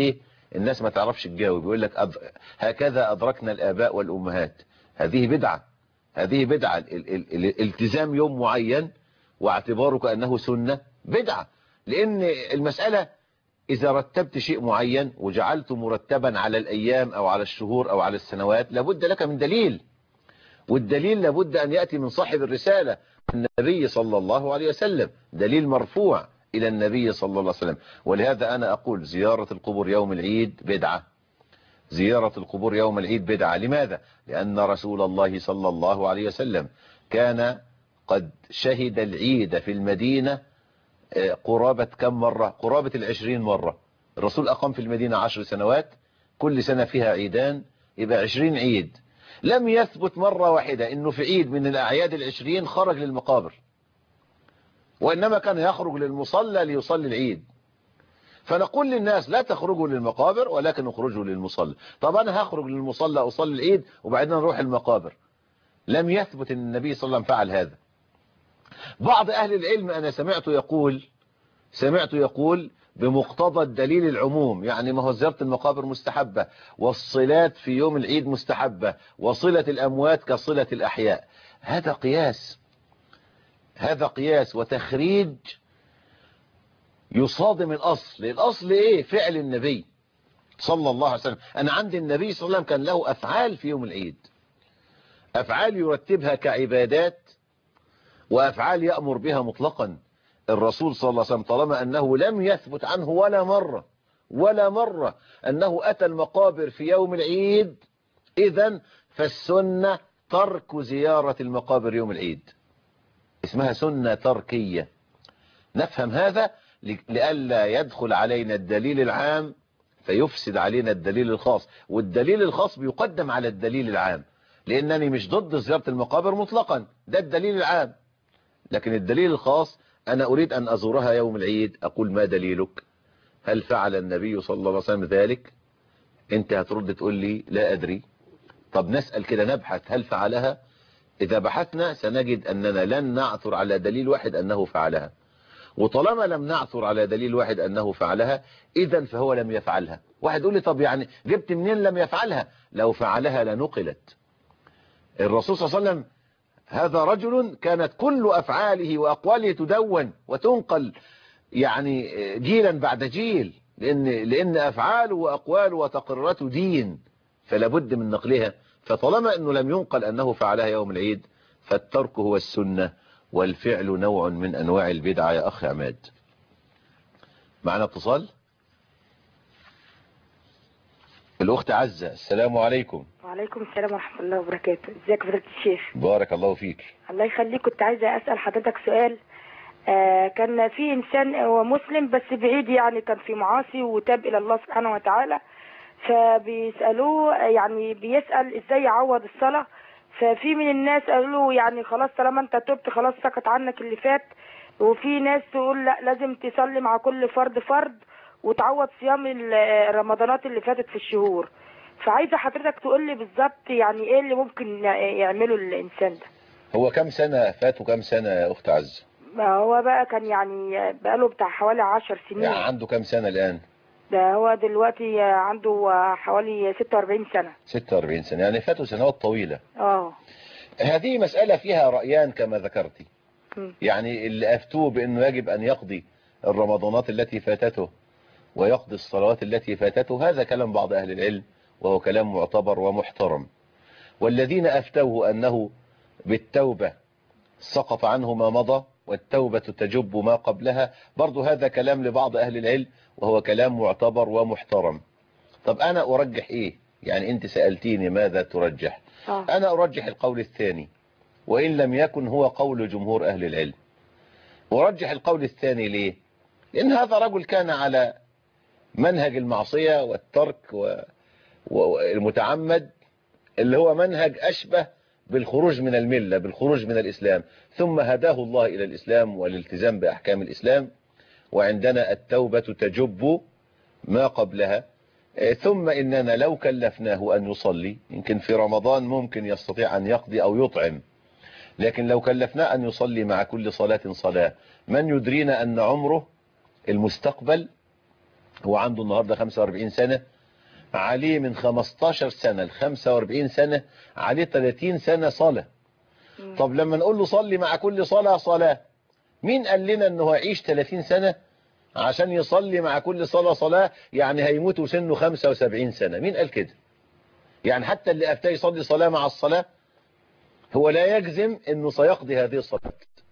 الناس ما تعرفش تجاوب، يقول لك هكذا أدركنا الآباء والأمهات. هذه بدعة، هذه بدعة. الالتزام يوم معين واعتباره كأنه سنة بدعة، لأن المسألة إذا رتبت شيء معين وجعلته مرتبا على الأيام أو على الشهور أو على السنوات لابد لك من دليل، والدليل لابد أن يأتي من صاحب الرسالة النبي صلى الله عليه وسلم، دليل مرفوع إلى النبي صلى الله عليه وسلم. ولهذا أنا أقول زيارة القبور يوم العيد بدعة، زيارة القبور يوم العيد بدعة. لماذا؟ لأن رسول الله صلى الله عليه وسلم كان قد شهد العيد في المدينة قرابة كم مرة؟ قرابة 20 مرة. الرسول أقام في المدينة 10 سنوات، كل سنة فيها عيدان، يبقى 20 عيد. لم يثبت مرة واحدة انه في عيد من الاعياد 20 خرج للمقابر، وانما كان يخرج للمصلى ليصلي العيد. فنقول للناس لا تخرجوا للمقابر ولكن اخرجوا للمصلى. طب انا هخرج للمصلى اصلي العيد وبعدين نروح المقابر. لم يثبت ان النبي صلى الله عليه وسلم فعل هذا. بعض اهل العلم انا سمعت يقول بمقتضى الدليل العموم، يعني ما هو زيارة المقابر مستحبة، والصلات في يوم العيد مستحبة، وصلة الأموات كصلة الأحياء. هذا قياس، هذا قياس وتخريج يصادم الأصل. الأصل إيه؟ فعل النبي صلى الله عليه وسلم. أنا عندي النبي صلى الله عليه وسلم كان له أفعال في يوم العيد، أفعال يرتبها كعبادات وأفعال يأمر بها مطلقا. الرسول صلى الله عليه وسلم طالما أنه لم يثبت عنه ولا مرة أنه أتى المقابر في يوم العيد، إذن فالسنة ترك زيارة المقابر يوم العيد، اسمها سنة تركية. نفهم هذا لئلا يدخل علينا الدليل العام فيفسد علينا الدليل الخاص، والدليل الخاص بيقدم على الدليل العام، لأنني مش ضد زيارة المقابر مطلقا، ده الدليل العام، لكن الدليل الخاص أنا أريد أن أزورها يوم العيد. أقول ما دليلك؟ هل فعل النبي صلى الله عليه وسلم ذلك؟ أنت هترد تقول لي لا أدري. طب نسأل كده، نبحث هل فعلها؟ إذا بحثنا سنجد أننا لن نعثر على دليل واحد أنه فعلها، وطالما لم نعثر على دليل واحد أنه فعلها إذن فهو لم يفعلها. واحد يقول لي طب يعني جبت منين لم يفعلها؟ لو فعلها لنقلت. الرسول صلى الله عليه وسلم هذا رجل كانت كل أفعاله وأقواله تدون وتنقل يعني جيلا بعد جيل، لأن أفعاله وأقواله وتقريراته دين، فلا بد من نقلها. فطالما أنه لم ينقل أنه فعلها يوم العيد فالترك هو السنة، والفعل نوع من أنواع البدعة. يا أخي عماد معنا اتصال. الأخت عزة، السلام عليكم. وعليكم السلام ورحمة الله وبركاته. ازيك فضيلة الشيخ؟ بارك الله فيك. الله يخليك. كنت عايزة أسأل حضرتك سؤال. كان في إنسان هو مسلم بس بعيد، يعني كان في معاصي وتاب إلى الله سبحانه وتعالى، فبيسألوه يعني بيسأل إزاي يعوض الصلاة. ففي من الناس قالوا له يعني خلاص طالما أنت تبت خلاص سقط عنك اللي فات، وفي ناس تقول لا لازم تصلي مع كل فرد وتعوض صيام الرمضانات اللي فاتت في الشهور. فعايزة حضرتك تقول لي بالظبط يعني ايه اللي ممكن يعمله الانسان ده. هو كم سنة فاتوا؟ كم سنة يا اخت عزة؟ ما هو بقى كان يعني بقاله بتاع حوالي 10 سنين. يعني عنده كم سنة الان؟ ده هو دلوقتي عنده حوالي 46 سنة. 46 سنة، يعني فاتوا سنوات طويلة. هذه مسألة فيها رأيان كما ذكرتي. يعني اللي افتوه بانه يجب ان يقضي الرمضانات التي فاتته ويقضي الصلوات التي فاتته، هذا كلام بعض اهل العلم وهو كلام معتبر ومحترم. والذين أفتوه أنه بالتوبة سقط عنه ما مضى والتوبة تجب ما قبلها، برضو هذا كلام لبعض أهل العلم وهو كلام معتبر ومحترم. طب أنا أرجح إيه؟ يعني أنت سألتيني ماذا ترجح؟ أنا أرجح القول الثاني، وإن لم يكن هو قول جمهور أهل العلم. أرجح القول الثاني ليه؟ لأن هذا رجل كان على منهج المعصية والترك والمتعمد، اللي هو منهج أشبه بالخروج من الملة، بالخروج من الإسلام، ثم هداه الله إلى الإسلام والالتزام بأحكام الإسلام. وعندنا التوبة تجب ما قبلها. ثم إننا لو كلفناه أن يصلي، يمكن في رمضان ممكن يستطيع أن يقضي أو يطعم، لكن لو كلفناه أن يصلي مع كل صلاة صلاة، من يدرينا أن عمره المستقبل هو عنده النهاردة 45 سنة عليه من 15 سنة ل 45 سنة عليه 30 سنة صلاة. طب لما نقول له صلي مع كل صلاة صلاة، مين قال لنا انه هيعيش 30 سنة عشان يصلي مع كل صلاة صلاة؟ يعني هيموت وسنه 75 سنة، مين قال كده؟ يعني حتى اللي أفتى يصلي صلاة مع الصلاة هو لا يجزم انه سيقضي هذه الصلاة.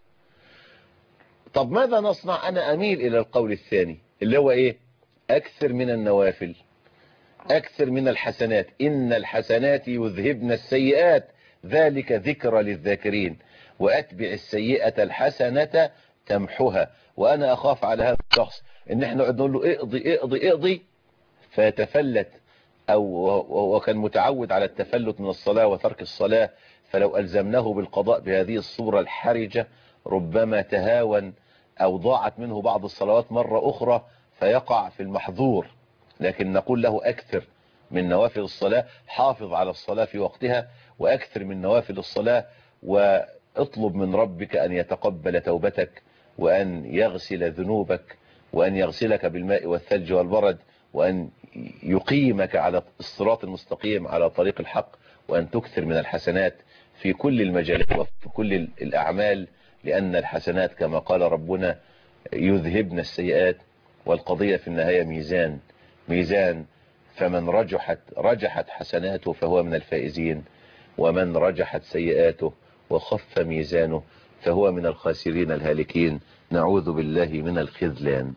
طب ماذا نصنع؟ انا اميل الى القول الثاني اللي هو ايه؟ اكثر من النوافل، اكثر من الحسنات، ان الحسنات يذهبن السيئات ذلك ذكرى للذاكرين، واتبع السيئة الحسنة تمحها. وانا اخاف على هذا الشخص ان احنا نقعد نقول له اقضي اقضي اقضي فيتفلت، او وكان متعود على التفلت من الصلاة وترك الصلاة، فلو ألزمناه بالقضاء بهذه الصورة الحرجة ربما تهاون أو ضاعت منه بعض الصلوات مرة أخرى فيقع في المحظور. لكن نقول له أكثر من نوافل الصلاة، حافظ على الصلاة في وقتها، وأكثر من نوافل الصلاة، واطلب من ربك أن يتقبل توبتك، وأن يغسل ذنوبك، وأن يغسلك بالماء والثلج والبرد، وأن يقيمك على الصراط المستقيم على طريق الحق، وأن تكثر من الحسنات في كل المجالات وفي كل الأعمال، لأن الحسنات كما قال ربنا يذهبن السيئات، والقضية في النهاية ميزان، فمن رجحت حسناته فهو من الفائزين، ومن رجحت سيئاته وخف ميزانه فهو من الخاسرين الهالكين، نعوذ بالله من الخذلان.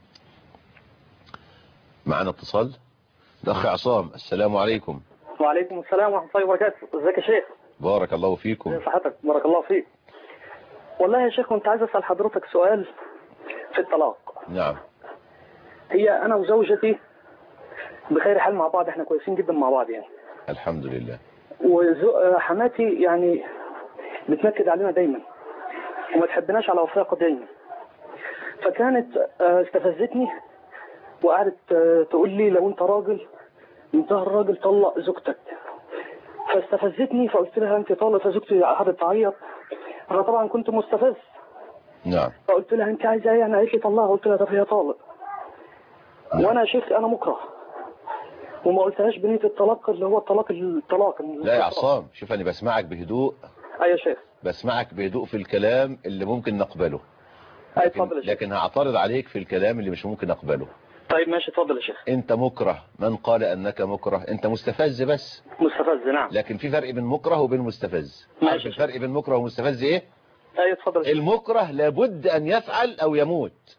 معنا اتصال. الأخ عصام، السلام عليكم. وعليكم السلام ورحمة الله وبركاته. ازيك يا شيخ؟ بارك الله فيكم. صحتك، بارك الله فيك. والله يا شيخ كنت عايز أسأل حضرتك سؤال في الطلاق. نعم. هي أنا وزوجتي بخير حال مع بعض، احنا كويسين جدا مع بعض يعني. الحمد لله. وحماتي يعني بتنكد علينا دايما وما تحبناش على وفاق دايما، فكانت استفزتني وقعدت تقول لي لو انت راجل انتهى الراجل طلق زوجتك. فاستفزتني فقلت لها انت طالق، فزوجتي قعدت تعيط. انا طبعا كنت مستفز. نعم. فقلت لها انت عايزه ايه؟ انا قالت لي طلقها. قلت لها طب هي طالق. نعم. وانا يا شيخ انا مكره وما قلتهاش بنيه الطلاق اللي هو الطلاق. لا يا عصام، شوف انا بسمعك بهدوء. ايوه يا شيخ. بسمعك بهدوء في الكلام اللي ممكن نقبله. لكن هعترض عليك في الكلام اللي مش ممكن اقبله. طيب ماشي، اتفضل يا شيخ. انت مكره، من قال انك مكره؟ انت مستفز بس. مستفز نعم. لكن في فرق بين مكره وبين مستفز. عارف الفرق بين مكره ومستفز ايه؟ ايوه اتفضل. المكره لابد ان يفعل او يموت.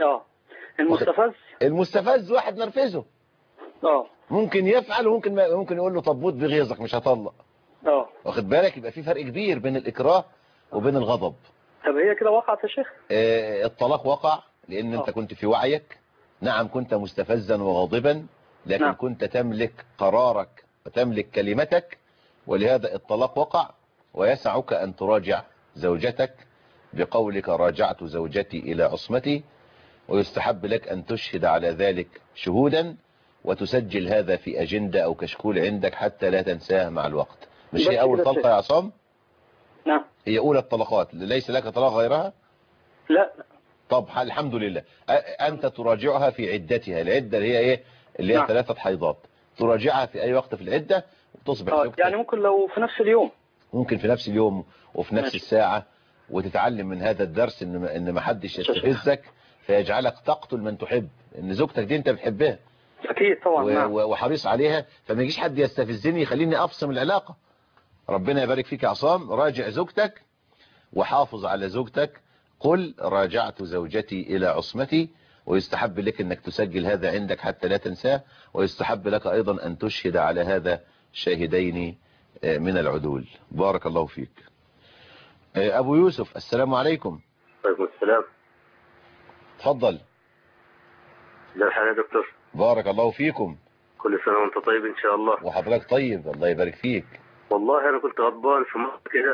المستفز واحد نرفزه. ممكن يفعل وممكن ممكن يقول له طب موت بغيظك مش هطلق. واخد بالك؟ يبقى في فرق كبير بين الاكراه وبين الغضب. طب هي كده وقعت يا شيخ؟ الطلاق وقع لان انت كنت في وعيك. نعم كنت مستفزا وغاضبا، لكن نعم. كنت تملك قرارك وتملك كلمتك، ولهذا الطلاق وقع. ويسعك أن تراجع زوجتك بقولك راجعت زوجتي إلى عصمتي، ويستحب لك أن تشهد على ذلك شهودا، وتسجل هذا في أجندة أو كشكول عندك حتى لا تنساه مع الوقت. مش هي أول طلقة يا عصام؟ نعم. هي أولى الطلقات، ليس لك طلاق غيرها؟ لا. طب الحمد لله. أنت تراجعها في عدتها. العدة اللي هي إيه؟ اللي هي نعم. 3 حيضات. تراجعها في أي وقت في العدة وتصبح زوجتك. يعني ممكن لو في نفس اليوم. ممكن في نفس اليوم وفي نفس الساعة، وتتعلم من هذا الدرس إن ما حدش يستفزك فيجعلك تقتل من تحب. إن زوجتك دي أنت بتحبها. أكيد طبعا. نعم. وحريص عليها، فما يجيش حد يستفزني يخليني أفصم العلاقة. ربنا يبارك فيك يا عصام. راجع زوجتك وحافظ على زوجتك. قل راجعت زوجتي إلى عصمتي. ويستحب لك أنك تسجل هذا عندك حتى لا تنساه. ويستحب لك أيضا أن تشهد على هذا شاهدين من العدول. بارك الله فيك. أبو يوسف، السلام عليكم. وعليكم السلام. تفضل. ازي الحال يا دكتور؟ بارك الله فيكم. كل سنة وانت طيب إن شاء الله. وحضرتك طيب، الله يبارك فيك. والله أنا كنت غضبان في مرة كده.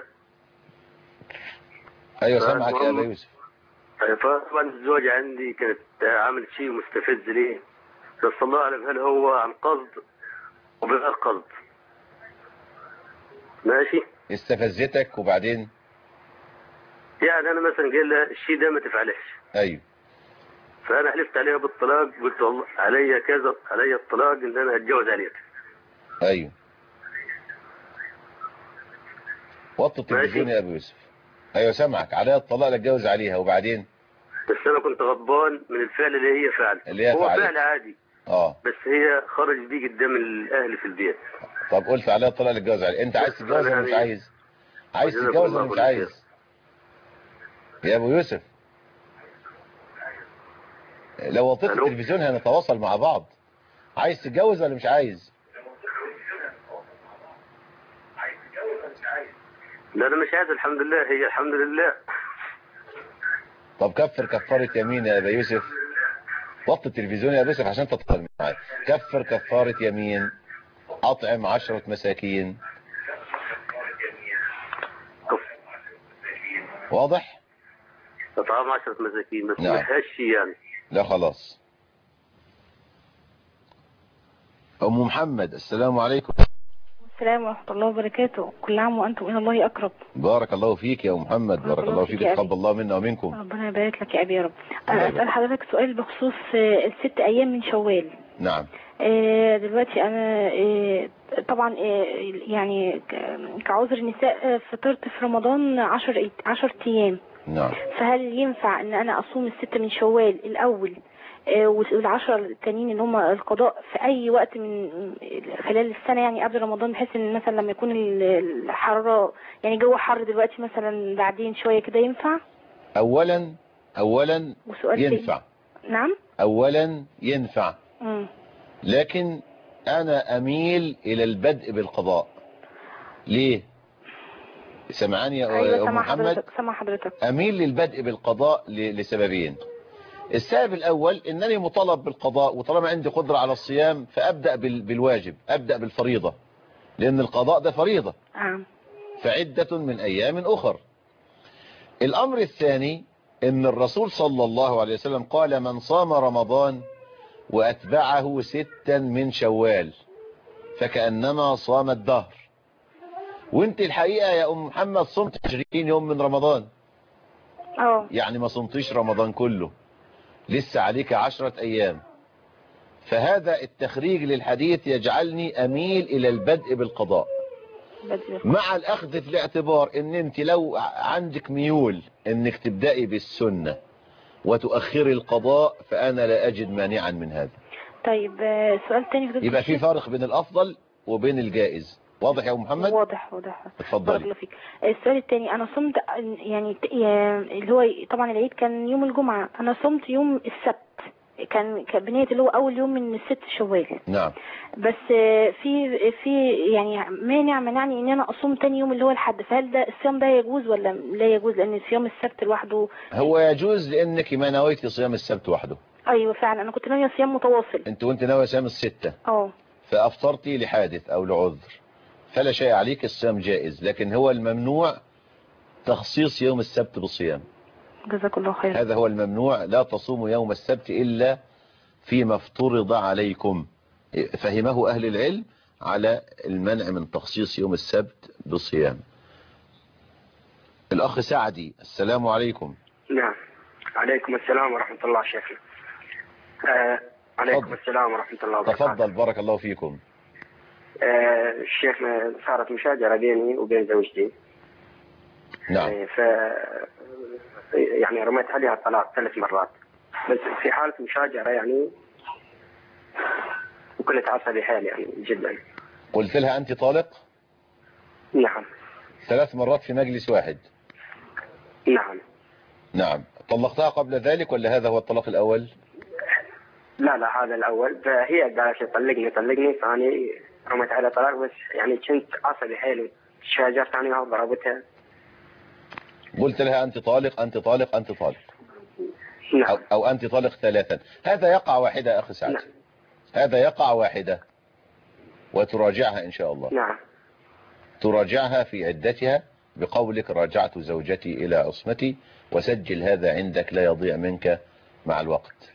ايوه سامعك يا ابو يوسف. فطبعا الزوجة عندي كانت عملت شيء مستفز لي، بس الله اعلم هل هو عن قصد وبغير قصد. ماشي. استفزتك وبعدين؟ يعني انا مثلا قال لها الشيء ده ما تفعلش. ايوه. فانا حلفت عليها بالطلاق، قلت والله عليا كذا، عليا الطلاق ان انا هتجوز عليك. ايوه وطي التلفزيون يا ابو يوسف. ايوه سامعك. عليها الطلاق اتجوز عليها وبعدين؟ بس انا كنت غضبان من الفعل اللي هي فعل. هو فعل عادي بس هي خرج بيه قدام الاهل في البيت. طب قلت عليها الطلاق اتجوز عليها، انت عايز تتجوز ولا مش عايز؟ عايز تتجوز ولا مش عايز يا ابو يوسف؟ لو وطيت التلفزيون هنتواصل مع بعض. عايز تتجوز ولا مش عايز؟ لا انا مش عايز الحمد لله، هي الحمد لله. طب كفر كفارة يمين يا ابو يوسف. وطي التلفزيون يا ابو يوسف عشان تتصل معايا. كفر كفارة يمين، اطعم 10 مساكين. واضح؟ اطعام 10 مساكين بس. نعم. ما فيهاش شيء يعني. لا خلاص. ام محمد السلام عليكم. السلام ورحمة الله وبركاته. كل عام وأنتم إلى الله أقرب. بارك الله فيك يا محمد. بارك الله فيك. تقبل الله منا ومنكم. ربنا يبارك لك يا أبي يا رب. أسأل حضرتك سؤال بخصوص ال6 أيام من شوال. نعم. دلوقتي أنا طبعا يعني كعذر النساء فطرت في رمضان 10 أيام. نعم. فهل ينفع أن أنا أصوم ال6 من شوال الأول وال10 التانيين اللي هم القضاء في اي وقت من خلال السنة يعني قبل رمضان، بحيث ان مثلا لما يكون الحرارة يعني جو حر دلوقتي مثلا بعدين شوية كده ينفع؟ اولا ينفع. نعم. اولا ينفع. لكن انا اميل الى البدء بالقضاء. ليه؟ سمعاني يا ام محمد؟ سمع حضرتك. اميل للبدء بالقضاء لسببين. السبب الأول أنني مطالب بالقضاء، وطالما عندي قدرة على الصيام فأبدأ بالواجب، أبدأ بالفريضة، لأن القضاء ده فريضة. فعدة من أيام أخر. الأمر الثاني أن الرسول صلى الله عليه وسلم قال من صام رمضان وأتبعه 6 من شوال فكأنما صام الدهر. وانت الحقيقة يا أم محمد صمت 20 يوم من رمضان. يعني ما صمتيش رمضان كله، لسه عليك 10 أيام. فهذا التخريج للحديث يجعلني أميل إلى البدء بالقضاء، مع الأخذ في الاعتبار أن أنت لو عندك ميول أنك تبدأي بالسنة وتؤخري القضاء فأنا لا أجد مانعا من هذا. طيب سؤال تاني. يبقى في فرق بين الأفضل وبين الجائز. واضح يا أم محمد؟ واضح. اتفضلي. السؤال الثاني، انا صمت يعني اللي هو طبعا العيد كان يوم الجمعة، انا صمت يوم السبت كان بنية اللي هو اول يوم من 6 شوال. نعم. بس في يعني منعني ان انا اصوم تاني يوم اللي هو الحد، فهل ده الصيام ده يجوز ولا لا يجوز؟ لان صيام السبت لوحده هو يجوز لانك ما نويتي صيام السبت وحده. ايوه فعلا انا كنت ناويه صيام متواصل. وانت ناويه صيام ال6 فافطرتي لحادث او لعذر فلا شيء عليك، الصيام جائز. لكن هو الممنوع تخصيص يوم السبت بالصيام. جزاك الله خير. هذا هو الممنوع. لا تصوموا يوم السبت إلا فيما افترض عليكم. فهمه أهل العلم على المنع من تخصيص يوم السبت بالصيام. الأخ سعدي السلام عليكم. نعم. عليكم السلام ورحمة الله شيخنا. عليكم السلام ورحمة الله وبركاته. تفضل بارك الله فيكم. شيخنا صارت مشاجرة بيني وبين زوجتي. نعم. يعني رميت عليها الطلاق 3 مرات، بس في حالة مشاجرة يعني وكنت عصبي حالي يعني جدا. قلت لها أنت طالق؟ نعم. 3 مرات في مجلس واحد؟ نعم. طلقتها قبل ذلك ولا هذا هو الطلاق الأول؟ لا هذا الأول. فهي قالت لي طلقني فأني رميت عليها طلاق، بس يعني كنت عصبي حالي، شاجرت عنها وضربتها. قلت لها أنت طالق أنت طالق أنت طالق. نعم. أو أنت طالق 3. هذا يقع واحدة يا أخي سعد. نعم. هذا يقع واحدة وتراجعها إن شاء الله. نعم. تراجعها في عدتها بقولك راجعت زوجتي إلى عصمتي، وسجل هذا عندك لا يضيع منك مع الوقت.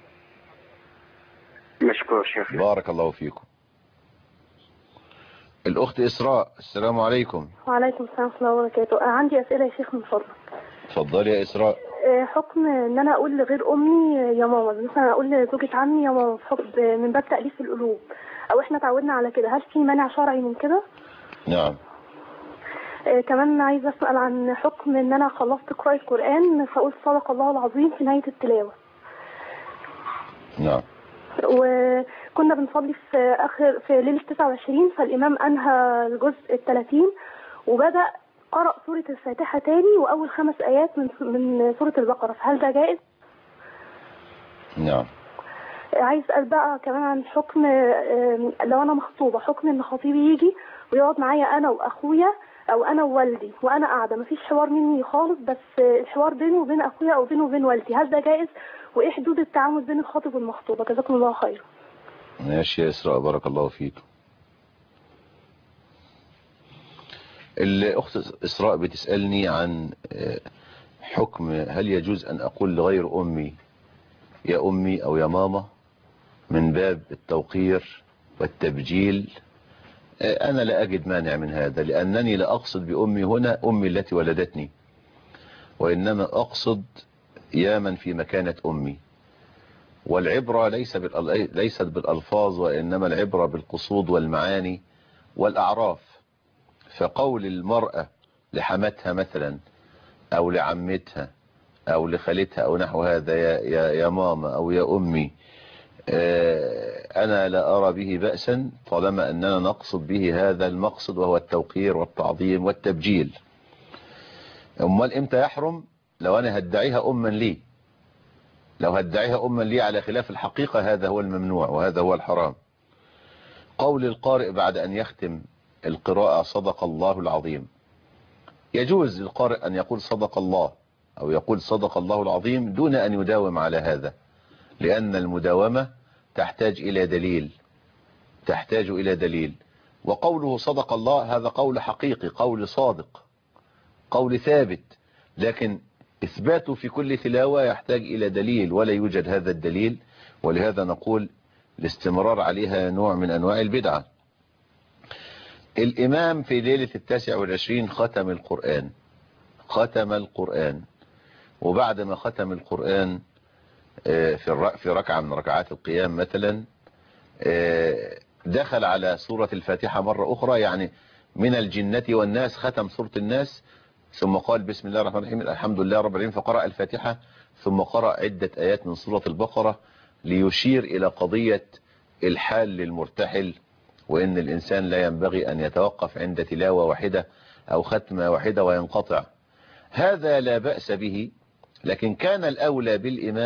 مشكور شيخ. بارك الله فيكم. الأخت إسراء السلام عليكم. وعليكم السلام ورحمة الله وبركاته. عندي أسئلة يا شيخ من فضلك. اتفضلي يا إسراء. حكم ان انا اقول لغير امي يا ماما، مثلا اقول لزوجة عمي يا ماما من باب تأليف القلوب، او احنا تعودنا على كده، هل في مانع شرعي من كده؟ نعم. كمان عايزه اسال عن حكم ان انا خلصت قراءه قران فاقول صدق الله العظيم في نهايه التلاوه. نعم. وكنا بنصلي في ليله 29 فالامام انهى الجزء ال30 وبدا قرأ سوره الفاتحه تاني واول 5 ايات من سوره البقره، فهل ده جائز؟ نعم. عايز اسال بقى كمان عن حكم لو انا مخطوبه، حكم ان خطيبي يجي ويقعد معايا انا واخويا او انا ووالدي وانا قاعده مفيش حوار مني خالص، بس الحوار بينه وبين اخويا او بينه وبين والدي، هل ده جائز؟ وايه حدود التعامل بين الخاطب والمخطوبه؟ جزاكم الله خير. ماشي يا اسراء، بارك الله فيك. الاخت اسراء بتسالني عن حكم هل يجوز ان اقول لغير امي يا امي او يا ماما من باب التوقير والتبجيل. انا لا اجد مانع من هذا، لانني لا اقصد بامي هنا امي التي ولدتني، وانما اقصد يا من في مكانة امي. والعبرة ليست بالالفاظ، وانما العبرة بالقصود والمعاني والاعراف. فقول المرأة لحمتها مثلا او لعمتها او لخالتها او نحو هذا يا ماما او يا امي، انا لا ارى به بأسا طالما اننا نقصد به هذا المقصد وهو التوقير والتعظيم والتبجيل. امال امتى يحرم؟ لو انا هدعيها اما لي، لو هدعيها اما لي على خلاف الحقيقة، هذا هو الممنوع وهذا هو الحرام. قول القارئ بعد ان يختم القراءة صدق الله العظيم، يجوز للقارئ ان يقول صدق الله او يقول صدق الله العظيم دون ان يداوم على هذا، لان المداومة تحتاج الى دليل. وقوله صدق الله هذا قول حقيقي، قول صادق، قول ثابت، لكن اثباته في كل تلاوة يحتاج الى دليل ولا يوجد هذا الدليل، ولهذا نقول الاستمرار عليها نوع من انواع البدعة. الامام في ليلة 29 ختم القرآن، وبعد ما ختم القرآن في ركعة من ركعات القيام مثلا دخل على سورة الفاتحة مرة أخرى، يعني من الجنة والناس ختم سورة الناس، ثم قال بسم الله الرحمن الرحيم الحمد لله رب العالمين، فقرأ الفاتحة ثم قرأ عدة آيات من سورة البقرة ليشير إلى قضية الحال للمرتحل، وإن الإنسان لا ينبغي أن يتوقف عند تلاوة واحدة أو ختمة واحدة وينقطع. هذا لا بأس به، لكن كان الأولى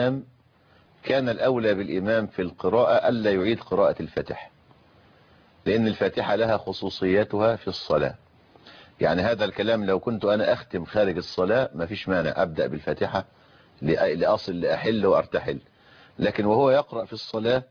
بالإمام في القراءة ألا يعيد قراءة الفاتحة، لأن الفاتحة لها خصوصياتها في الصلاة. يعني هذا الكلام لو كنت أنا أختم خارج الصلاة ما فيش مانع أبدأ بالفاتحة لأصل لأحل وأرتحل، لكن وهو يقرأ في الصلاة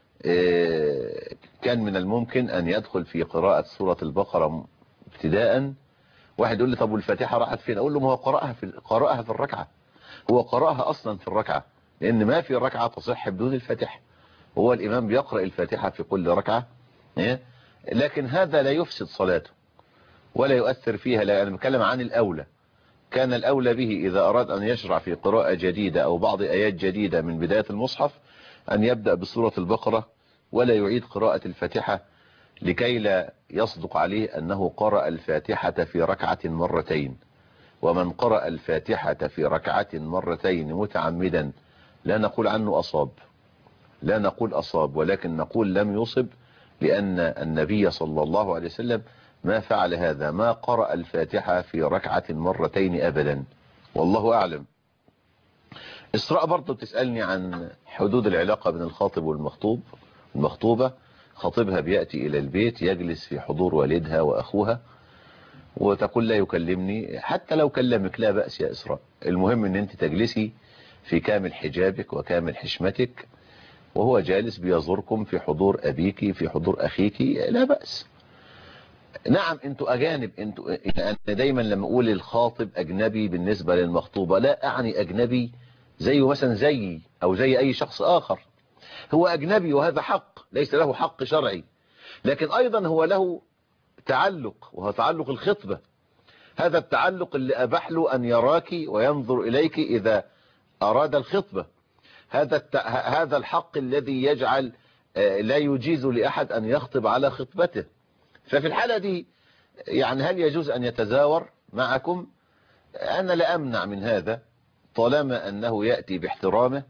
كان من الممكن أن يدخل في قراءة سورة البقرة ابتداء. واحد يقول لي طب والفاتحة راحت فين؟ أقول له ما هو قرأها في الركعة، هو قرأها أصلا في الركعة، لأن ما في ركعة تصح بدون الفاتحة، هو الإمام بيقرأ الفاتحة في كل ركعة، لكن هذا لا يفسد صلاته ولا يؤثر فيها. لا، أنا بتكلم عن الأولى. كان الأولى به إذا أراد أن يشرع في قراءة جديدة أو بعض آيات جديدة من بداية المصحف أن يبدأ بسورة البقرة ولا يعيد قراءة الفاتحة، لكي لا يصدق عليه أنه قرأ الفاتحة في ركعة مرتين. ومن قرأ الفاتحة في ركعة مرتين متعمدا لا نقول عنه أصاب، ولكن نقول لم يصب، لأن النبي صلى الله عليه وسلم ما فعل هذا، ما قرأ الفاتحة في ركعة مرتين أبدا، والله أعلم. إسراء برضه بتسألني عن حدود العلاقة بين الخاطب والمخطوبة. خطيبها بيأتي إلى البيت يجلس في حضور والدها وأخوها وتقول لا يكلمني، حتى لو كلمك لا بأس يا إسراء، المهم أن أنت تجلسي في كامل حجابك وكامل حشمتك، وهو جالس بيزوركم في حضور أبيك في حضور أخيك، لا بأس. نعم انتوا أجانب، أنا دايما لما أقول الخاطب أجنبي بالنسبة للمخطوبة لا أعني أجنبي زيه مثلا زيي أو زي أي شخص آخر، هو أجنبي وهذا حق ليس له حق شرعي، لكن أيضا هو له تعلق وهو تعلق الخطبة. هذا التعلق اللي أباح له أن يراك وينظر إليك إذا أراد الخطبة، هذا الحق الذي يجعل لا يجيز لأحد أن يخطب على خطبته. ففي الحالة دي يعني هل يجوز أن يتزاور معكم؟ أنا لا أمنع من هذا طالما أنه يأتي باحترامه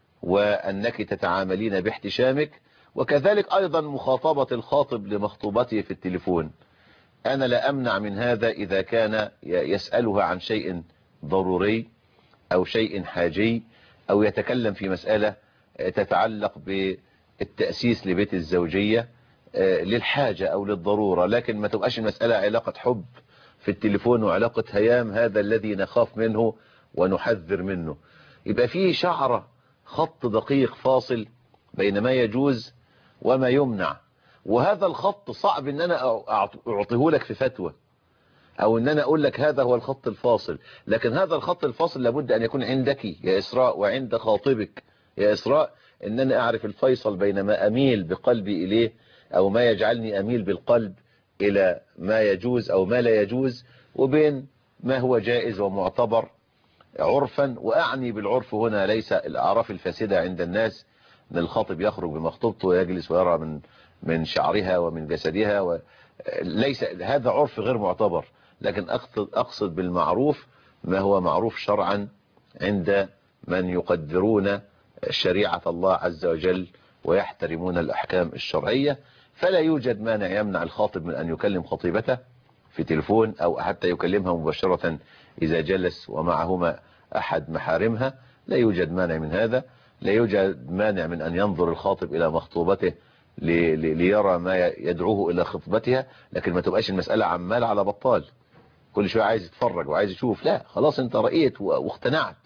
وأنك تتعاملين باحتشامك، وكذلك أيضا مخاطبة الخاطب لمخطوبته في التليفون. أنا لا أمنع من هذا إذا كان يسألها عن شيء ضروري أو شيء حاجي أو يتكلم في مسألة تتعلق بالتأسيس لبيت الزوجية للحاجة أو للضرورة، لكن ما تبقاش المسألة علاقة حب في التليفون وعلاقة هيام، هذا الذي نخاف منه ونحذر منه. يبقى فيه شعرة خط دقيق فاصل بين ما يجوز وما يمنع، وهذا الخط صعب ان انا اعطيه لك في فتوى او ان انا اقول لك هذا هو الخط الفاصل، لكن هذا الخط الفاصل لابد ان يكون عندك يا إسراء وعند خاطبك يا إسراء، ان انا اعرف الفيصل بين ما اميل بقلبي اليه او ما يجعلني اميل بالقلب الى ما يجوز او ما لا يجوز، وبين ما هو جائز ومعتبر عرفا. واعني بالعرف هنا ليس الاعراف الفاسدة عند الناس ان الخاطب يخرج بمخطوبته ويجلس ويرى من شعرها ومن جسدها ليس هذا عرف غير معتبر، لكن أقصد بالمعروف ما هو معروف شرعا عند من يقدرون شريعة الله عز وجل ويحترمون الأحكام الشرعية. فلا يوجد مانع يمنع الخاطب من أن يكلم خطيبته في تلفون أو حتى يكلمها مباشرة إذا جلس ومعهما أحد محارمها، لا يوجد مانع من هذا. لا يوجد مانع من أن ينظر الخاطب إلى مخطوبته ليرى ما يدعوه إلى خطبتها، لكن ما تبقاش المسألة عمال على بطال كل شوية عايز يتفرج وعايز يشوف، لا خلاص انت رأيت واقتنعت،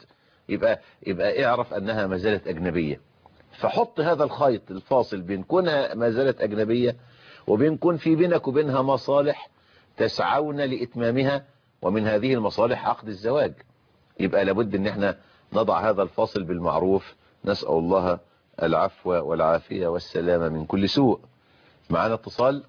يبقى اعرف أنها ما زالت أجنبية. فحط هذا الخيط الفاصل بين كونها ما زالت أجنبية وبين كون في بينك وبينها مصالح تسعون لإتمامها، ومن هذه المصالح عقد الزواج. يبقى لابد ان احنا نضع هذا الفاصل بالمعروف. نسأل الله العفو والعافية والسلامة من كل سوء. معنا اتصال.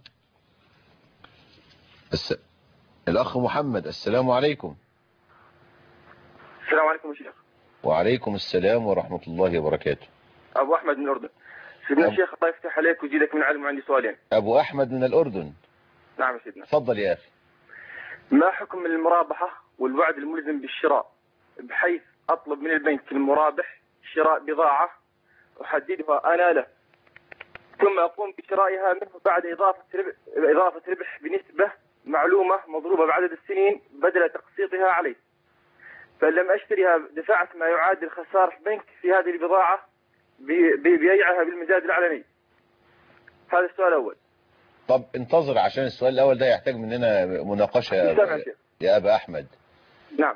الأخ محمد، السلام عليكم. السلام عليكم يا شيخ. وعليكم السلام ورحمة الله وبركاته. أبو أحمد من الأردن. سيدنا الشيخ الله يفتح عليك ويزيدك من علم، وعندي سؤالين. أبو أحمد من الأردن. نعم يا سيدنا. تفضل يا أخي. ما حكم المرابحة والوعد الملزم بالشراء، بحيث أطلب من البنك المرابح شراء بضاعة أحددها أنا له، ثم أقوم بشرائها منه بعد إضافة ربح بنسبة معلومة مضروبة بعدد السنين بدل تقسيطها عليه، فإن لم أشتريها دفعت ما يعادل خسارة البنك في هذه البضاعة ببيعها بالمزاد العلني. هذا السؤال الأول. طب انتظر عشان السؤال الأول ده يحتاج مننا مناقشة يا أبا أحمد. نعم.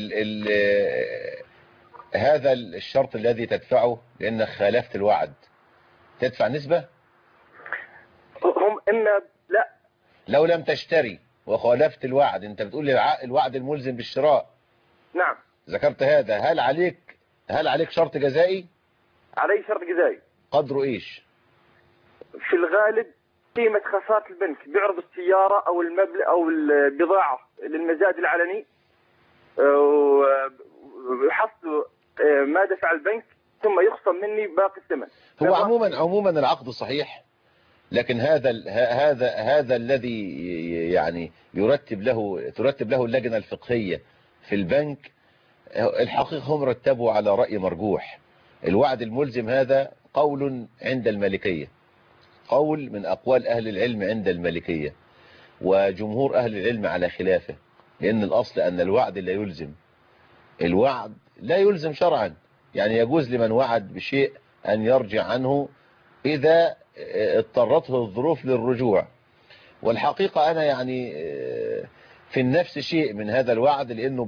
هذا الشرط الذي تدفعه لأنك خالفت الوعد تدفع نسبة؟ هم إما لا، لو لم تشتري وخالفت الوعد، انت بتقول لي الوعد الملزم بالشراء. نعم. ذكرت هذا. هل عليك شرط جزائي؟ علي شرط جزائي. قدره ايش؟ في الغالب قيمة خسارة البنك بعرض السيارة او المبلغ او البضاعة للمزاد العلني، ويحصل ما دفع البنك ثم يخصم مني باقي الثمن. هو عموما العقد صحيح، لكن هذا الذي يعني ترتب له اللجنة الفقهية في البنك، الحقيقة هم رتبوا على رأي مرجوح. الوعد الملزم هذا قول عند المالكية، قول من أقوال أهل العلم عند المالكية، وجمهور أهل العلم على خلافه، لأن الأصل أن الوعد لا يلزم. الوعد لا يلزم شرعا، يعني يجوز لمن وعد بشيء أن يرجع عنه إذا اضطرته الظروف للرجوع. والحقيقة أنا يعني في النفس شيء من هذا الوعد، لأنه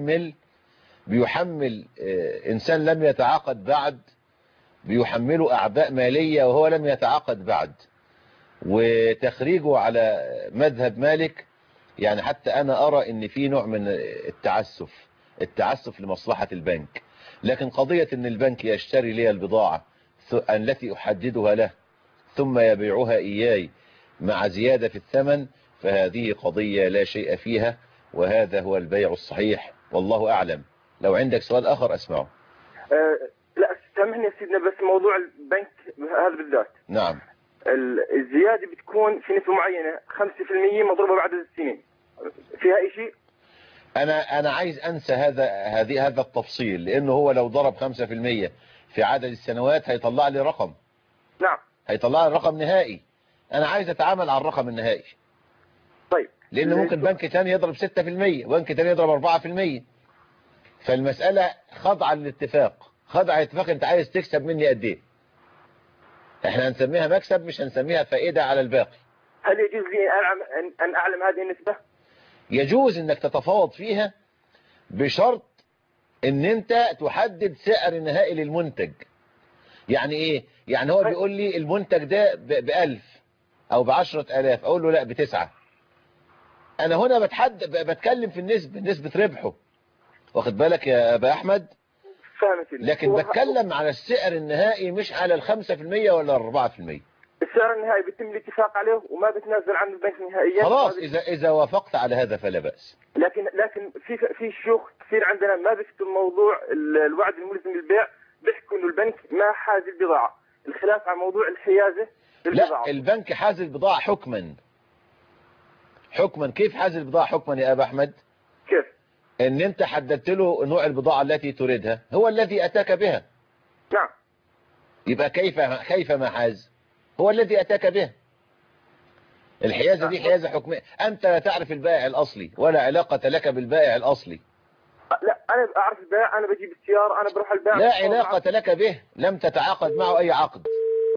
بيحمل إنسان لم يتعاقد بعد، بيحمله أعباء مالية وهو لم يتعاقد بعد، وتخريجه على مذهب مالك يعني حتى أنا أرى إن في نوع من التعسف لمصلحة البنك. لكن قضية إن البنك يشتري لي البضاعة التي أحددها له ثم يبيعها إياي مع زيادة في الثمن، فهذه قضية لا شيء فيها، وهذا هو البيع الصحيح والله أعلم. لو عندك سؤال آخر أسمعه. لا سامحني يا سيدنا، بس موضوع البنك هذا بالذات. نعم. الزيادة بتكون في نسبة معينة 5% مضروبة بعدد السنين، فيها أي شيء؟ أنا عايز أنسى هذا التفصيل، لأنه هو لو ضرب 5% في عدد السنوات هيطلع لي رقم. نعم. هيطلع لي رقم نهائي. أنا عايز أتعامل على الرقم النهائي. طيب. لأن ممكن بنك تاني يضرب 6% وبنك تاني يضرب 4%. فالمسألة خاضعة للاتفاق، خاضعة للاتفاق. أنت عايز تكسب مني قد إيه؟ احنا هنسميها مكسب، مش هنسميها فائدة على الباقي. هل يجوز لي أن أعلم هذه النسبة؟ يجوز انك تتفاوض فيها بشرط ان انت تحدد سعر نهائي للمنتج. يعني ايه؟ يعني هو بيقول لي المنتج ده ب1000 او ب10,000، اقول له لا ب9. انا هنا بتكلم في نسبة ربحه، واخد بالك يا ابا احمد؟ فهمت. لكن بتكلم على السعر النهائي، مش على 5% ولا 4%. السعر النهائي بيتم الاتفاق عليه وما بتنازل عنه البنك نهائيا. خلاص، اذا وافقت على هذا فلا بأس. لكن في شيوخ كثير عندنا ما بيكتبوا موضوع الوعد الملزم بالبيع، بيحكوا انه البنك ما حاز البضاعة، الخلاف عن موضوع الحيازة للبضاعة. لا، البنك حاز البضاعة حكما. كيف حاز البضاعة حكما يا ابا احمد؟ كيف؟ ان انت حددت له نوع البضاعة التي تريدها، هو الذي اتاك بها. نعم. يبقى كيف ما حاز؟ هو الذي اتاك بها. الحيازة دي حيازة حكمية. انت لا تعرف البائع الاصلي ولا علاقة لك بالبائع الاصلي. لا، انا اعرف البائع، انا بجيب السيارة، انا بروح البائع. لا علاقة لك به، لم تتعاقد معه اي عقد.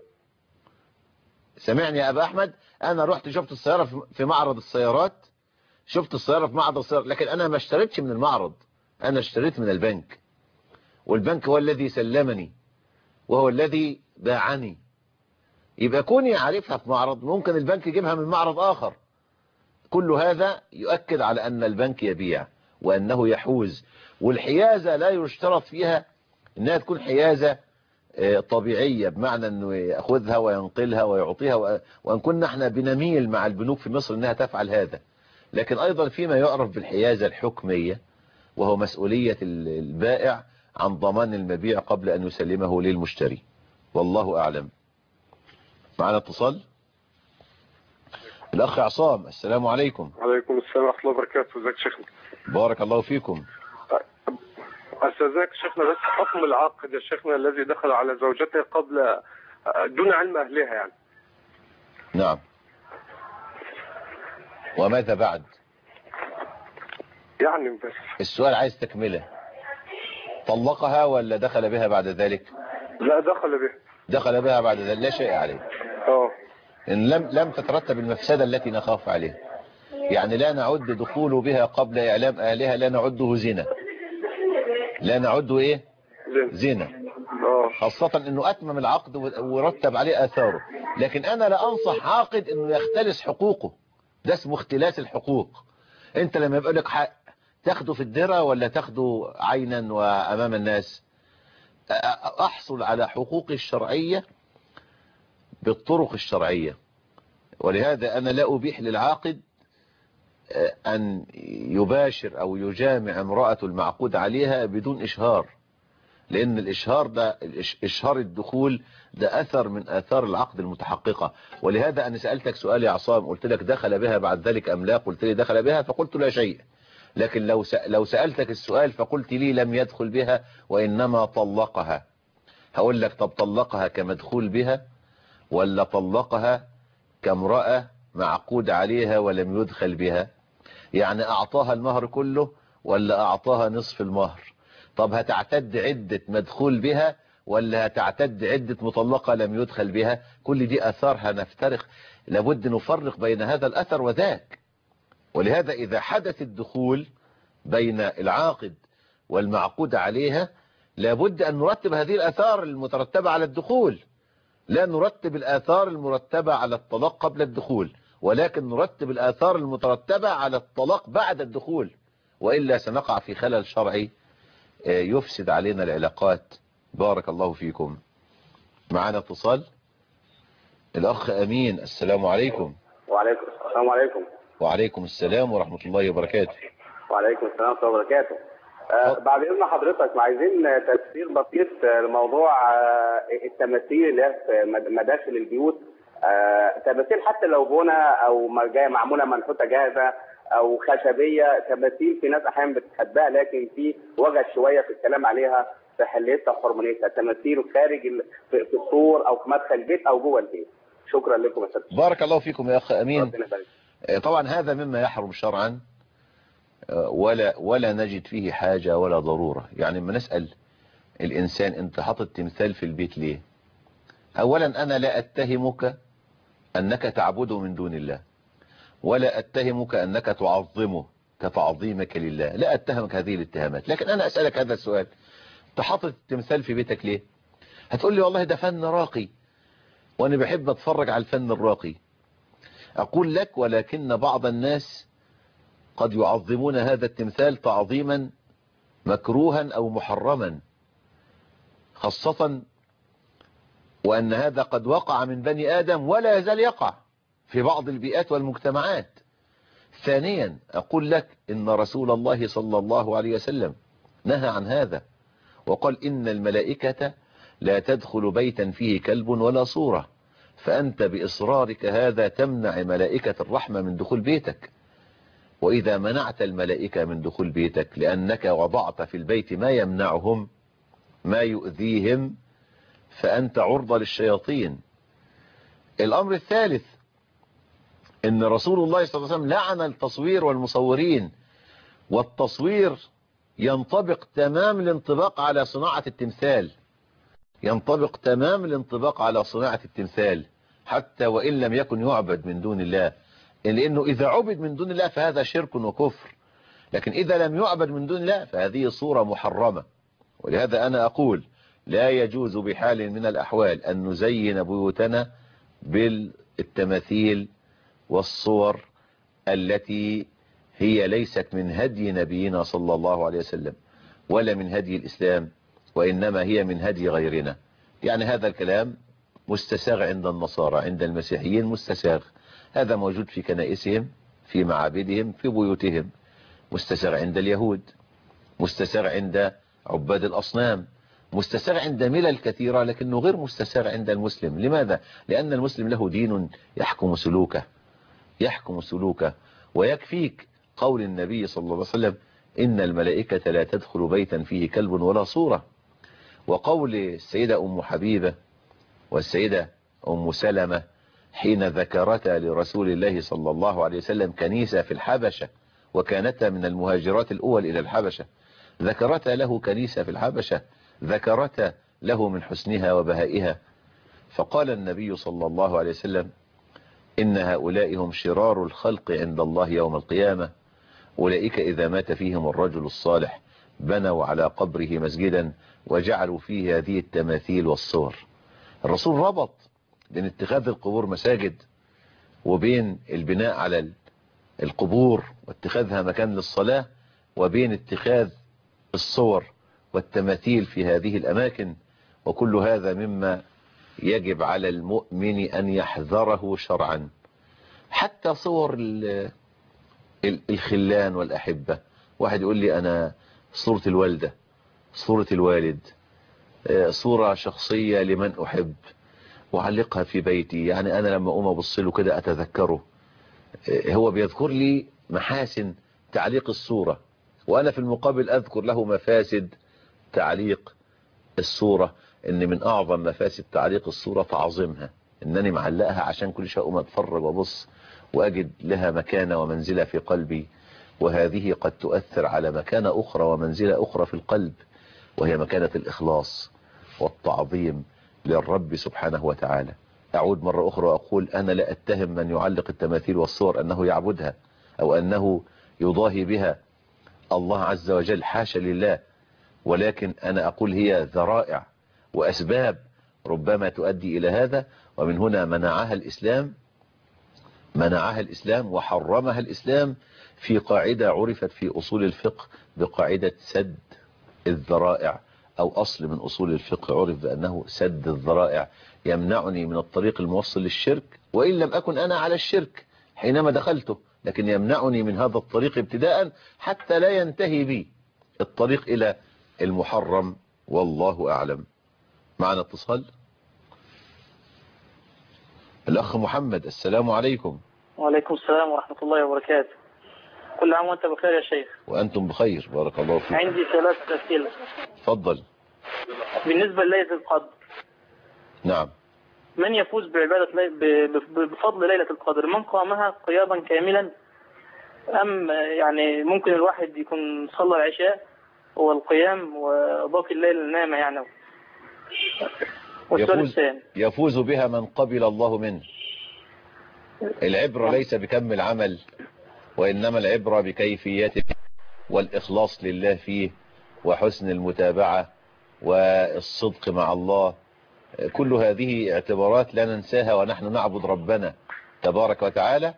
سمعني يا ابا احمد، انا رحت شفت السيارة في معرض السيارات، شفت السيارة في معرض السيارات، لكن انا ما اشتريتش من المعرض، انا اشتريت من البنك، والبنك هو الذي سلمني وهو الذي باعني. يبقى كوني عارفها في معرض، ممكن البنك يجيبها من معرض آخر. كل هذا يؤكد على أن البنك يبيع وأنه يحوز. والحيازة لا يشترط فيها أنها تكون حيازة طبيعية، بمعنى أنه يأخذها وينقلها ويعطيها، وأن كنا احنا بنميل مع البنوك في مصر أنها تفعل هذا. لكن أيضا فيما يعرف بالحيازة الحكمية، وهو مسؤولية البائع عن ضمان المبيع قبل أن يسلمه للمشتري. والله أعلم. معنا اتصال. الأخ عصام، السلام عليكم. وعليكم السلام ورحمة الله وبركاته. ازيك شيخنا؟ بارك الله فيكم. استاذنك شيخنا، بس حكم العاقد يا شيخنا الذي دخل على زوجته قبل دون علم أهلها يعني. نعم. وماذا بعد؟ يعني بس السؤال عايز تكمله. طلقها ولا دخل بها بعد ذلك؟ لا، دخل بها. دخل بها بعد ذلك، لا شيء عليه. إن لم تترتب المفسدة التي نخاف عليها. يعني لا نعد دخول بها قبل إعلام أهلها، لا نعده زنا. لا نعده إيه؟ زنا. خاصة إنه أتمم العقد ورتب عليه آثاره. لكن أنا لا أنصح عاقد إنه يختلس حقوقه. ده اسمه اختلاس الحقوق. أنت لما يبقى لك حق تاخده في الدرة ولا تاخده عينا وأمام الناس؟ أحصل على حقوقي الشرعية بالطرق الشرعية. ولهذا أنا لا أبيح للعاقد أن يباشر أو يجامع امرأة المعقود عليها بدون إشهار، لأن الإشهار ده، إشهار الدخول ده أثر من آثار العقد المتحققة. ولهذا أنا سألتك سؤال يا عصام، قلت لك دخل بها بعد ذلك أم لا؟ قلت لي دخل بها، فقلت لا شيء. لكن لو سألتك السؤال فقلت لي لم يدخل بها وإنما طلقها، هقول لك طب طلقها كمدخول بها ولا طلقها كامرأة معقود عليها ولم يدخل بها؟ يعني أعطاها المهر كله ولا أعطاها نصف المهر؟ طب هتعتد عدة مدخول بها ولا هتعتد عدة مطلقة لم يدخل بها؟ كل دي أثار هنفترق، لابد نفرق بين هذا الأثر وذاك. ولهذا إذا حدث الدخول بين العاقد والمعقود عليها لابد أن نرتب هذه الآثار المترتبة على الدخول. لا نرتب الآثار المرتبة على الطلاق قبل الدخول، ولكن نرتب الآثار المترتبة على الطلاق بعد الدخول، وإلا سنقع في خلل شرعي يفسد علينا العلاقات. بارك الله فيكم. معنا اتصال. الأخ أمين، السلام عليكم. وعليكم السلام. عليكم. وعليكم السلام ورحمة الله وبركاته. وعليكم السلام ورحمة الله وبركاته. بعد اذن حضرتك عايزين تفسير بسيط لموضوع التماثيل اللي هي في مداخل البيوت، تماثيل حتى لو بنى او معموله منحوته جاهزه او خشبيه، تماثيل في ناس احيانا بتحبها لكن في وجع شويه في الكلام عليها في حليتها وحرمانيتها، تماثيل خارج في السور او في مدخل البيت او جوه البيت. شكرا لكم يا استاذ. بارك الله فيكم يا اخ امين. طبعا هذا مما يحرم شرعا ولا نجد فيه حاجة ولا ضرورة. يعني لما نسأل الإنسان أنت حاطط تمثال في البيت ليه؟ أولا أنا لا أتهمك أنك تعبده من دون الله، ولا أتهمك أنك تعظمه كتعظيمك لله، لا أتهمك هذه الاتهامات. لكن أنا أسألك هذا السؤال، أنت حاطط التمثال في بيتك ليه؟ هتقول لي والله ده فن راقي وأنا بحب أتفرج على الفن الراقي. أقول لك ولكن بعض الناس قد يعظمون هذا التمثال تعظيما مكروها أو محرما، خاصة وأن هذا قد وقع من بني آدم ولا يزال يقع في بعض البيئات والمجتمعات. ثانيا أقول لك إن رسول الله صلى الله عليه وسلم نهى عن هذا وقال إن الملائكة لا تدخل بيتا فيه كلب ولا صورة، فأنت بإصرارك هذا تمنع ملائكة الرحمة من دخول بيتك. وإذا منعت الملائكة من دخول بيتك لأنك وضعت في البيت ما يمنعهم ما يؤذيهم فأنت عرضة للشياطين. الأمر الثالث إن رسول الله صلى الله عليه وسلم لعن التصوير والمصورين، والتصوير ينطبق تمام الانطباق على صناعة التمثال، ينطبق تمام الانطباق على صناعة التمثال حتى وإن لم يكن يعبد من دون الله، لأنه إذا عبد من دون الله فهذا شرك وكفر، لكن إذا لم يعبد من دون الله فهذه صورة محرمة. ولهذا أنا أقول لا يجوز بحال من الأحوال أن نزين بيوتنا بالتماثيل والصور التي هي ليست من هدي نبينا صلى الله عليه وسلم ولا من هدي الإسلام، وإنما هي من هدي غيرنا. يعني هذا الكلام مستساغ عند النصارى، عند المسيحيين مستساغ، هذا موجود في كنائسهم في معابدهم في بيوتهم، مستساغ عند اليهود، مستساغ عند عباد الأصنام، مستساغ عند ملل كثيرة، لكنه غير مستساغ عند المسلم. لماذا؟ لأن المسلم له دين يحكم سلوكه، ويكفيك قول النبي صلى الله عليه وسلم إن الملائكة لا تدخل بيتا فيه كلب ولا صورة، وقول السيدة أم حبيبة والسيدة أم سلمة حين ذكرتا لرسول الله صلى الله عليه وسلم كنيسة في الحبشة، وكانتا من المهاجرات الأول إلى الحبشة، ذكرتا له كنيسة في الحبشة، ذكرتا له من حسنها وبهائها، فقال النبي صلى الله عليه وسلم إن هؤلاء هم شرار الخلق عند الله يوم القيامة، أولئك إذا مات فيهم الرجل الصالح بنوا على قبره مسجدا وجعلوا فيه هذه التماثيل والصور. الرسول ربط بين اتخاذ القبور مساجد وبين البناء على القبور واتخاذها مكان للصلاة، وبين اتخاذ الصور والتماثيل في هذه الأماكن، وكل هذا مما يجب على المؤمن أن يحذره شرعا. حتى صور الخلان والأحبة، واحد يقول لي أنا صورة الوالدة، صورة الوالد، صورة شخصية لمن أحب وعلقها في بيتي، يعني أنا لما أقوم أبص له كده أتذكره، هو بيذكر لي محاسن تعليق الصورة، وأنا في المقابل أذكر له مفاسد تعليق الصورة، إن من أعظم مفاسد تعليق الصورة تعظيمها، إنني معلقها عشان كل شيء أقوم أتفرج وأبص وأجد لها مكانة ومنزلة في قلبي، وهذه قد تؤثر على مكانة أخرى ومنزلة أخرى في القلب، وهي مكانة الإخلاص والتعظيم للرب سبحانه وتعالى. أعود مرة أخرى وأقول أنا لا أتهم من يعلق التماثيل والصور أنه يعبدها أو أنه يضاهي بها الله عز وجل، حاشا لله، ولكن أنا أقول هي ذرائع وأسباب ربما تؤدي إلى هذا، ومن هنا منعها الإسلام وحرمها الإسلام في قاعدة عرفت في أصول الفقه بقاعدة سد الذرائع، أو أصل من أصول الفقه عرف بأنه سد الذرائع، يمنعني من الطريق الموصل للشرك وإن لم أكن أنا على الشرك حينما دخلته، لكن يمنعني من هذا الطريق ابتداء حتى لا ينتهي بي الطريق إلى المحرم، والله أعلم. معنا اتصال. الأخ محمد، السلام عليكم. وعليكم السلام ورحمة الله وبركاته. كل عام وأنت بخير يا شيخ. وأنتم بخير، بارك الله فيك. عندي 3 أسئلة. تفضل. بالنسبة لليلة القدر. نعم. من يفوز بفضل ليلة القدر؟ من قامها قياما كاملا، أم يعني ممكن الواحد يكون صلى العشاء والقيام وباقي الليل نام يعني؟ والسؤال الثاني، يفوز بها من قبل الله منه. العبرة ليس بكم العمل، وإنما العبرة بكيفيته والإخلاص لله فيه وحسن المتابعة والصدق مع الله. كل هذه اعتبارات لا ننساها ونحن نعبد ربنا تبارك وتعالى.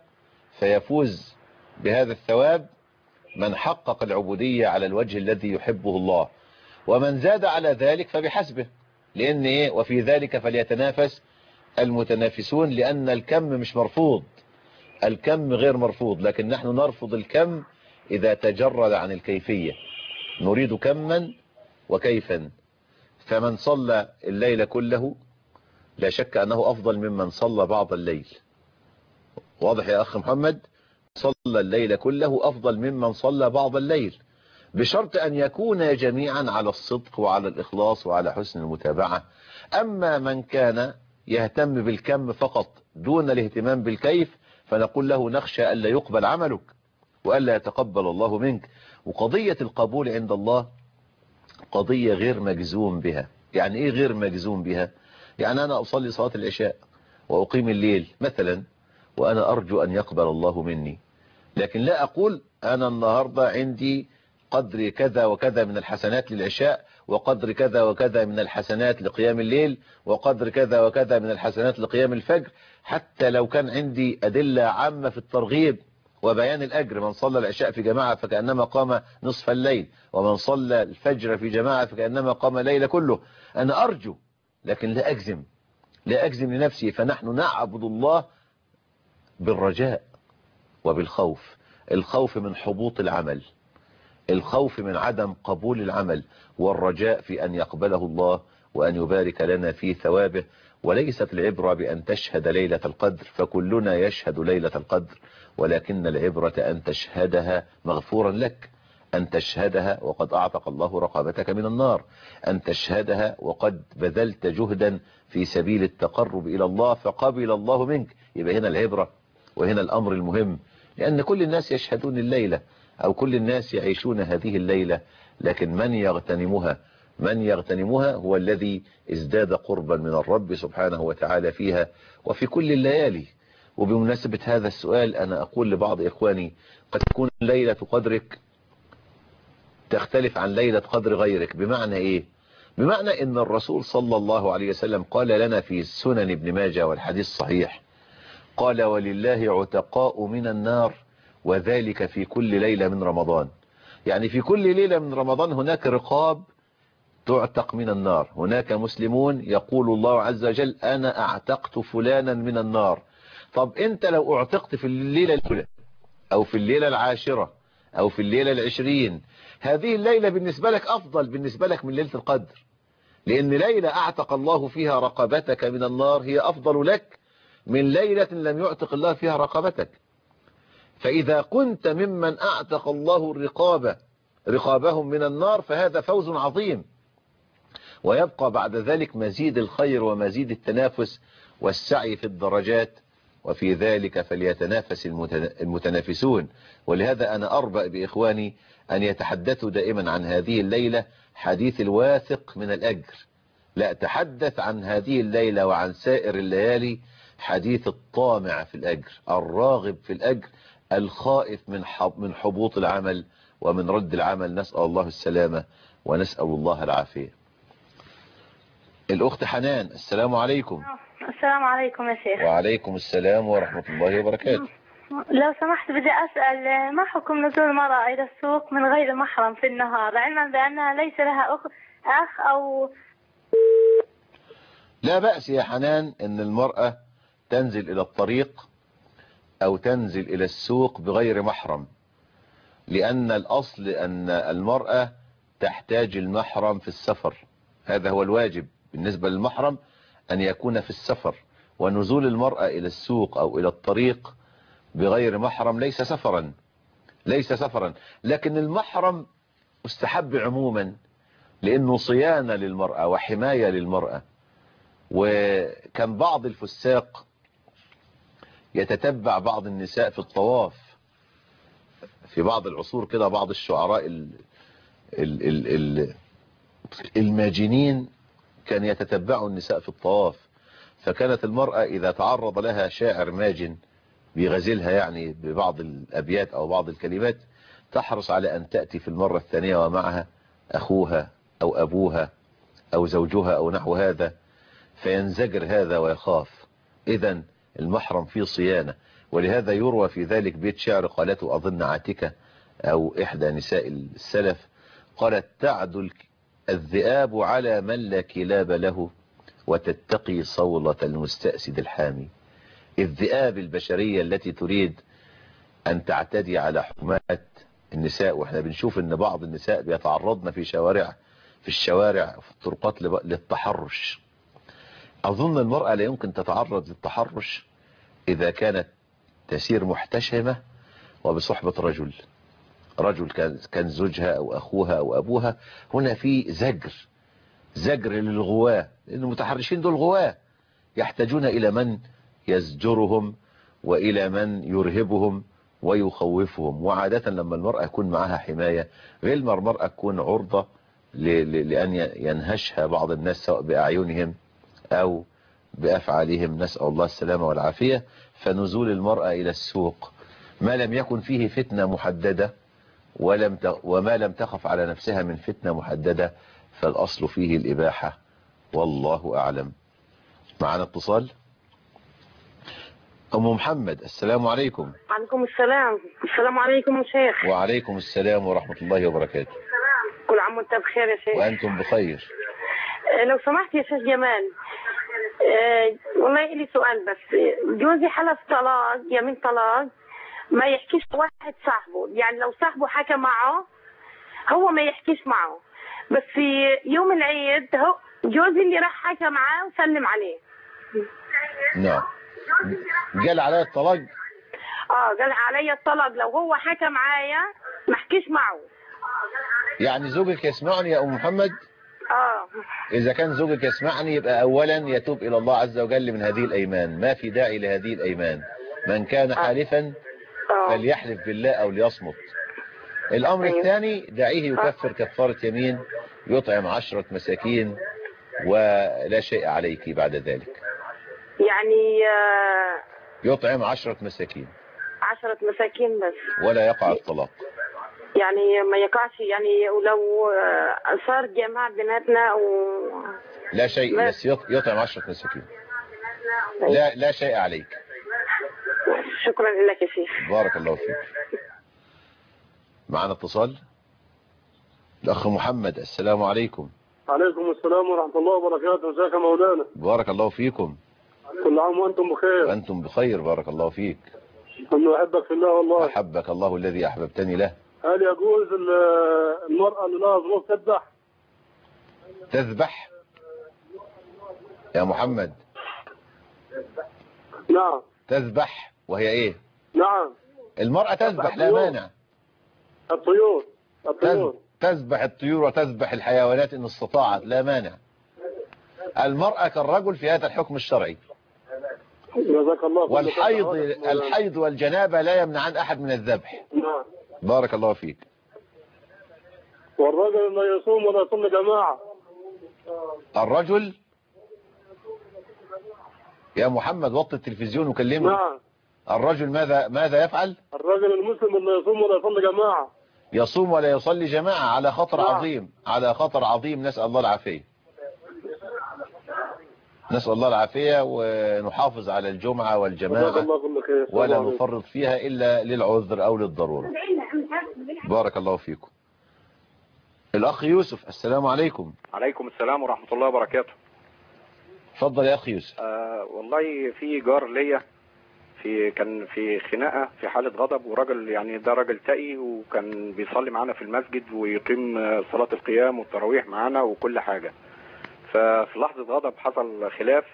فيفوز بهذا الثواب من حقق العبودية على الوجه الذي يحبه الله، ومن زاد على ذلك فبحسبه، لأن إيه؟ وفي ذلك فليتنافس المتنافسون، لأن الكم مش مرفوض، الكم غير مرفوض، لكن نحن نرفض الكم إذا تجرد عن الكيفية، نريد كما وكيفا. فمن صلى الليل كله لا شك أنه أفضل ممن صلى بعض الليل. واضح يا أخ محمد؟ صلى الليل كله أفضل ممن صلى بعض الليل، بشرط أن يكون جميعا على الصدق وعلى الإخلاص وعلى حسن المتابعة. أما من كان يهتم بالكم فقط دون الاهتمام بالكيف، فنقول له نخشى ألا يقبل عملك وألا يتقبل الله منك. وقضية القبول عند الله قضية غير مجزوم بها. يعني إيه غير مجزوم بها؟ يعني أنا أصلي صلاة العشاء وأقيم الليل مثلا وأنا أرجو أن يقبل الله مني، لكن لا أقول أنا النهاردة عندي قدر كذا وكذا من الحسنات للعشاء، وقدر كذا وكذا من الحسنات لقيام الليل، وقدر كذا وكذا من الحسنات لقيام الفجر، حتى لو كان عندي أدلة عامة في الترغيب وبيان الأجر. من صلى العشاء في جماعة فكأنما قام نصف الليل، ومن صلى الفجر في جماعة فكأنما قام الليل كله. أنا أرجو لكن لا أجزم لنفسي. فنحن نعبد الله بالرجاء وبالخوف. الخوف من حبوط العمل، الخوف من عدم قبول العمل، والرجاء في أن يقبله الله وأن يبارك لنا في ثوابه. وليست العبرة بأن تشهد ليلة القدر، فكلنا يشهد ليلة القدر، ولكن العبرة أن تشهدها مغفورا لك، أن تشهدها وقد أعتق الله رقبتك من النار، أن تشهدها وقد بذلت جهدا في سبيل التقرب إلى الله فقبل الله منك. يبقى هنا العبرة، وهنا الأمر المهم، لأن كل الناس يشهدون الليلة أو كل الناس يعيشون هذه الليلة، لكن من يغتنمها هو الذي ازداد قربا من الرب سبحانه وتعالى فيها وفي كل الليالي. وبمناسبة هذا السؤال أنا أقول لبعض إخواني قد تكون ليلة قدرك تختلف عن ليلة قدر غيرك. بمعنى إيه؟ بمعنى إن الرسول صلى الله عليه وسلم قال لنا في سنن ابن ماجه والحديث صحيح، قال ولله عتقاء من النار وذلك في كل ليلة من رمضان. يعني في كل ليلة من رمضان هناك رقاب تعتق من النار، هناك مسلمون يقول الله عز وجل أنا أعتقت فلانا من النار. طب أنت لو أعتقت في الليلة الأولى أو في الليلة العاشرة أو في الليلة العشرين، هذه الليلة بالنسبة لك أفضل بالنسبة لك من ليلة القدر، لأن ليلة أعتق الله فيها رقبتك من النار هي أفضل لك من ليلة لم يعتق الله فيها رقبتك. فإذا كنت ممن أعتق الله رقابهم من النار فهذا فوز عظيم. ويبقى بعد ذلك مزيد الخير ومزيد التنافس والسعي في الدرجات، وفي ذلك فليتنافس المتنافسون. ولهذا أنا أربأ بإخواني أن يتحدثوا دائما عن هذه الليلة حديث الواثق من الأجر، لا تحدث عن هذه الليلة وعن سائر الليالي حديث الطامع في الأجر، الراغب في الأجر، الخائف من حبوط العمل ومن رد العمل. نسأل الله السلامة ونسأل الله العافية. الأخت حنان، السلام عليكم. السلام عليكم يا شيخ. وعليكم السلام ورحمة الله وبركاته. لو سمحت بدي أسأل ما حكم نزول المرأة إلى السوق من غير محرم في النهار، علما بأنها ليس لها أخ أو... لا بأس يا حنان أن المرأة تنزل إلى الطريق أو تنزل إلى السوق بغير محرم، لأن الأصل أن المرأة تحتاج المحرم في السفر. هذا هو الواجب بالنسبة للمحرم، أن يكون في السفر. ونزول المرأة إلى السوق أو إلى الطريق بغير محرم ليس سفرا، ليس سفرا. لكن المحرم مستحب عموما، لأنه صيانة للمرأة وحماية للمرأة. وكان بعض الفساق يتتبع بعض النساء في الطواف في بعض العصور كده. بعض الشعراء الماجنين كان يتتبعوا النساء في الطواف. فكانت المرأة إذا تعرض لها شاعر ماجن بيغزلها يعني ببعض الأبيات أو بعض الكلمات، تحرص على أن تأتي في المرة الثانية ومعها أخوها أو أبوها أو زوجها أو نحو هذا، فينزجر هذا ويخاف. إذن المحرم فيه صيانة. ولهذا يروى في ذلك بيت شعر قالته أظن عاتكة أو إحدى نساء السلف، قالت: تعدل الذئاب على من لا كلاب له، وتتقي صولة المستأسد الحامي. الذئاب البشرية التي تريد أن تعتدي على حرمات النساء. وإحنا بنشوف أن بعض النساء بيتعرضن في الشوارع في الطرقات للتحرش. أظن المرأة لا يمكن تتعرض للتحرش إذا كانت تسير محتشمة وبصحبة رجل كان زوجها أو أخوها أو أبوها. هنا في زجر للغواة، لأن المتحرشين دول غواة يحتاجون إلى من يزجرهم وإلى من يرهبهم ويخوفهم. وعادة لما المرأة يكون معها حماية، غير ما المرأة تكون عرضة لأن ينهشها بعض الناس سواء بأعينهم أو بأفعالهم، نسأل الله السلامة والعافية. فنزول المرأة إلى السوق ما لم يكن فيه فتنة محددة وما لم تخف على نفسها من فتنة محددة، فالأصل فيه الإباحة، والله أعلم. معنا اتصال. أم محمد، السلام عليكم. وعليكم السلام. السلام عليكم يا شيخ. وعليكم السلام ورحمة الله وبركاته. كل عام وانت بخير يا شيخ. وأنتم بخير. لو سمحت يا شيخ جمال، والله لي سؤال بس. جوزي حلف طلاق، يمين طلاق، ما يحكيش واحد صاحبه. يعني لو صاحبه حكى معه هو ما يحكيش معه، بس في يوم العيد هو جوزي اللي راح حكى معاه وسلم عليه. نعم. قال علي الطلاق؟ قال علي الطلاق لو هو حكى معايا ما احكيش معه. يعني زوجك يسمعني يا أم محمد؟ إذا كان زوجك يسمعني يبقى أولا يتوب إلى الله عز وجل من هذه الأيمان. ما في داعي لهذه الأيمان. من كان حالفا فليحلف بالله أو ليصمت. الأمر الثاني، دعيه يكفر كفارة يمين، يطعم 10 مساكين ولا شيء عليك بعد ذلك. يعني يطعم 10 مساكين. 10 مساكين بس، ولا يقع الطلاق. يعني ما يقعش. يعني ولو صار جماع بيناتنا لا شيء، بس يطعم 10 مساكين. لا شيء عليك. شكرا لك يا شيخ. بارك الله فيك. معنا اتصال. الأخ محمد، السلام عليكم. عليكم السلام ورحمة الله وبركاته. ازيك يا مولانا؟ بارك الله فيكم. كل عام وأنتم بخير. وأنتم بخير، بارك الله فيك. أنا أحبك في الله والله. أحبك الله الذي أحببتني له. هل يجوز المرأة اللي لها ظروف تذبح يا محمد؟ نعم. تذبح وهي ايه؟ نعم. المرأة تذبح، لا مانع. الطيور تذبح الطيور وتذبح الحيوانات إن استطاعت، لا مانع. المرأة كالرجل في هذا الحكم الشرعي. جزاك الله. والحيض والجنابة لا يمنعان أحد من الذبح. نعم. بارك الله فيك. والرجل لا يصوم ولا يصوم جماعة. الرجل يا محمد وطي التلفزيون وكلمني. نعم. الرجل ماذا يفعل؟ الرجل المسلم لا يصوم ولا يصلي جماعة. يصوم ولا يصلي جماعة، على خطر عظيم، على خطر عظيم. نسأل الله العافية. نسأل الله العافية، ونحافظ على الجمعة والجماعة ولا نفرط فيها إلا للعذر أو للضرورة. بارك الله فيكم. الأخ يوسف، السلام عليكم. عليكم السلام ورحمة الله وبركاته. اتفضل يا أخ يوسف. والله في جار ليا كان في خناقه في حاله غضب، وراجل يعني ده راجل تقي وكان بيصلي معانا في المسجد ويقيم صلاه القيام والتراويح معانا وكل حاجه. ففي لحظه غضب حصل خلاف،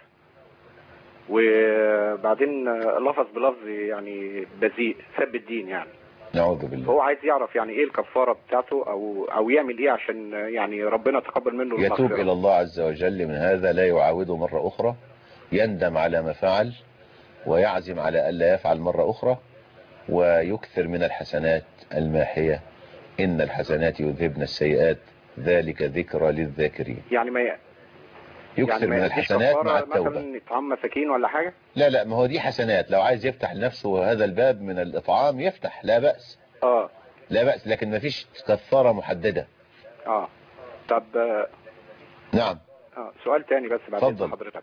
وبعدين لفظ بلفظ يعني بذيء سب الدين يعني. نعوذ بالله. هو عايز يعرف يعني ايه الكفاره بتاعته او يعمل ايه عشان يعني ربنا يتقبل منه المغفرة. يتوب الى الله عز وجل من هذا، لا يعاوده مرة اخرى، يندم على ما فعل ويعزم على الا يفعل مرة اخرى، ويكثر من الحسنات الماحية. ان الحسنات يذهبن السيئات ذلك ذكرى للذاكرين. يعني ما يكثر من الحسنات مع التوبة. مثلا يطعم مساكين ولا حاجة؟ لا ما هو دي حسنات، لو عايز يفتح لنفسه هذا الباب من الإطعام يفتح، لا بأس. لا بأس، لكن ما فيش كفارة محددة. طب نعم. سؤال تاني بس بعد إذن حضرتك.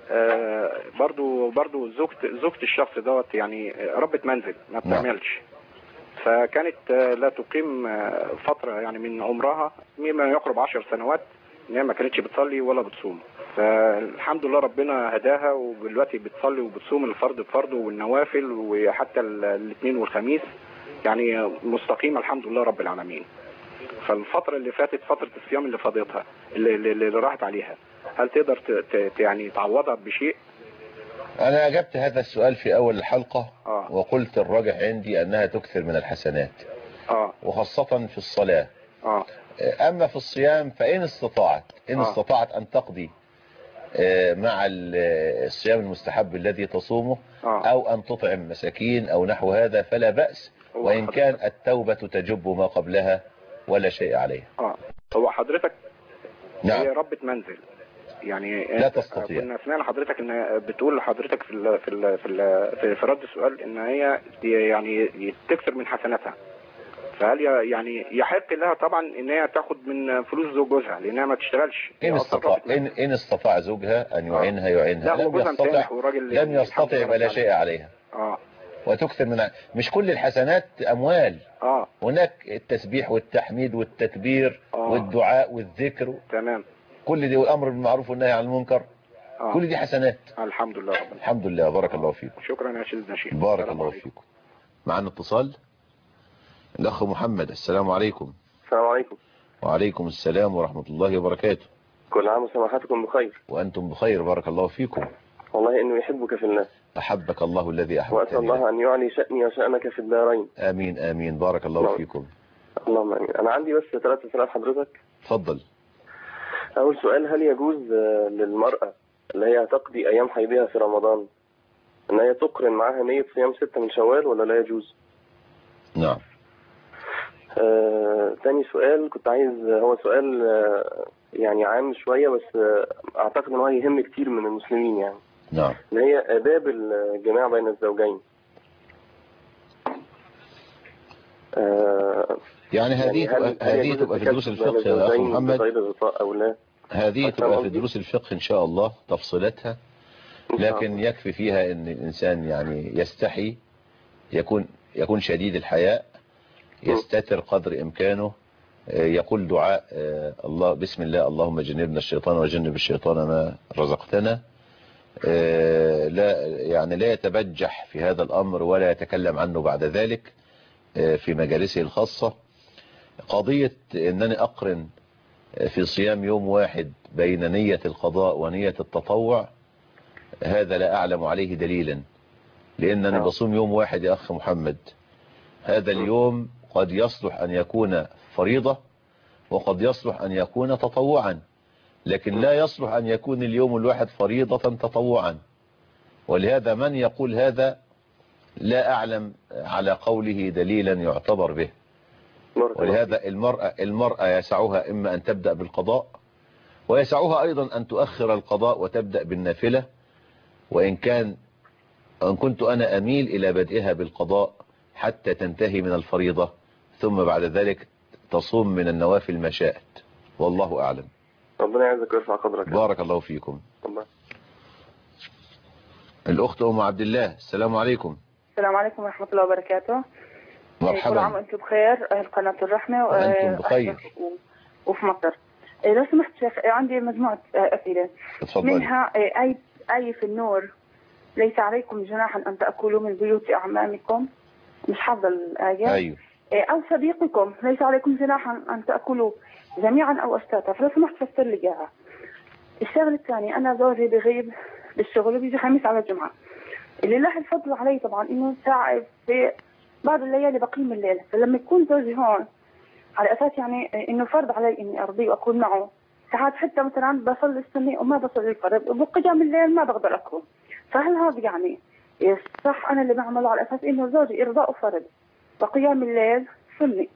برضو زوجة الشخص دوت يعني ربة منزل ما بتعملش. فكانت لا تقيم فترة يعني من عمرها مما يقرب 10 سنوات ان هي ما كانتش بتصلي ولا بتصوم. فالحمد لله ربنا هداها، ودلوقتي بتصلي وبتصوم الفرض بفرضه والنوافل وحتى الاثنين والخميس، يعني مستقيمة الحمد لله رب العالمين. فالفترة اللي فاتت فترة الصيام اللي فاضتها اللي راحت عليها، هل تقدر يعني تعوضها بشيء؟ أنا أجبت هذا السؤال في أول الحلقة وقلت الراجح عندي أنها تكثر من الحسنات وخاصة في الصلاة. أما في الصيام فإن استطاعت أن تقضي مع الصيام المستحب الذي تصومه أو أن تطعم مساكين أو نحو هذا فلا بأس، وإن كان التوبة تجب ما قبلها ولا شيء عليها. هو حضرتك نعم. هي ربة منزل يعني لا تستطيع. كنا سمعنا حضرتك ان بتقول لحضرتك في رد السؤال ان هي يعني تكثر من حسناتها، فهل يعني يحق لها طبعا ان هي تاخد من فلوس زوج جوزها لانها ما تشتغلش؟ ان استطاع زوجها ان يعينها لم يستطع فلا شيء عليها. وتكثر من مش كل الحسنات اموال. هناك التسبيح والتحميد والتكبير والدعاء والذكر. تمام. كل دي والامر بالمعروف والنهي عن المنكر. كل دي حسنات. الحمد لله رب الحمد لله. بارك الله فيكم. شكرا يا سيدنا شيخ. بارك الله فيكم. معنا اتصال الأخ محمد. السلام عليكم. السلام عليكم. وعليكم السلام ورحمة الله وبركاته. كل عام وسماحتكم بخير. وأنتم بخير بارك الله فيكم. والله إنه يحبك في الله. أحبك الله الذي أحببتني. وأسأل الله أن يعلي شأني وشأنك في الدارين. آمين آمين. بارك الله فيكم. اللهم آمين. أنا عندي بس 3 أسئلة حضرتك. تفضل. أول سؤال، هل يجوز للمرأة اللي هي تقضي أيام حيضها في رمضان أن هي تقرن معها نية صيام 6 من شوال ولا لا يجوز؟ نعم. تاني سؤال كنت عايز، هو سؤال يعني عام شوية بس أعتقد أنه يهم كتير من المسلمين يعني. نعم. اللي هي آداب الجماع بين الزوجين. يعني هذه تبقى في دروس الفقه يا أخي محمد. أو لا. هذه تبقى في دروس الفقه إن شاء الله تفصيلاتها، لكن يكفي فيها أن الإنسان يعني يستحي، يكون شديد الحياء، يستتر قدر إمكانه، يقول دعاء الله بسم الله اللهم جنبنا الشيطان وجنب الشيطان ما رزقتنا. لا يتبجح في هذا الأمر ولا يتكلم عنه بعد ذلك في مجالسه الخاصة. قضية أنني أقرن في صيام يوم واحد بين نية القضاء ونية التطوع هذا لا أعلم عليه دليلا، لأنني بصوم يوم واحد يا أخ محمد. هذا اليوم قد يصلح أن يكون فريضة وقد يصلح أن يكون تطوعا، لكن لا يصلح أن يكون اليوم الواحد فريضة تطوعا. ولهذا من يقول هذا لا أعلم على قوله دليلا يعتبر به. ولهذا المرأة يسعها إما أن تبدأ بالقضاء، ويسعها أيضا أن تؤخر القضاء وتبدأ بالنافلة، وإن كنت أنا أميل إلى بدئها بالقضاء حتى تنتهي من الفريضة، ثم بعد ذلك تصوم من النوافل ما شاءت، والله أعلم. ربنا يعزك ويرفع قدرك. بارك الله فيكم. الأخت أم عبد الله. السلام عليكم. السلام عليكم ورحمة الله وبركاته. مرحبا. كل عام وأنتم بخير أهل قناة الرحمة وأنتم بخير وفي مصر. لو سمحت شيخ عندي مجموعة أسئلة. اتفضلي. منها آية في النور ليس عليكم جناح أن تأكلوا من بيوت أعمامكم، مش حافظة الآية. أيوه. أو صديقكم ليس عليكم جناح أن تأكلوا جميعا أو أشتاتا، فلو سمحت فسر لي إياها. الشغل الثاني، أنا زوجي بغيب بالشغل وبيجي خميس على الجمعة، اللي له الفضل علي طبعا إنه ساعة في بعض الليالي بقيم الليل، فلما يكون زوجي هون على أساس يعني إنه فرض علي إني أرضيه وأكون معه، ساعات حتى مثلا بصلي السنة وما بصلي الفرض وبقيام الليل ما بقدر أكون، فهل هذا يعني صح أنا اللي بعمله على أساس إنه زوجي إرضاء فرض وقيام الليل سني؟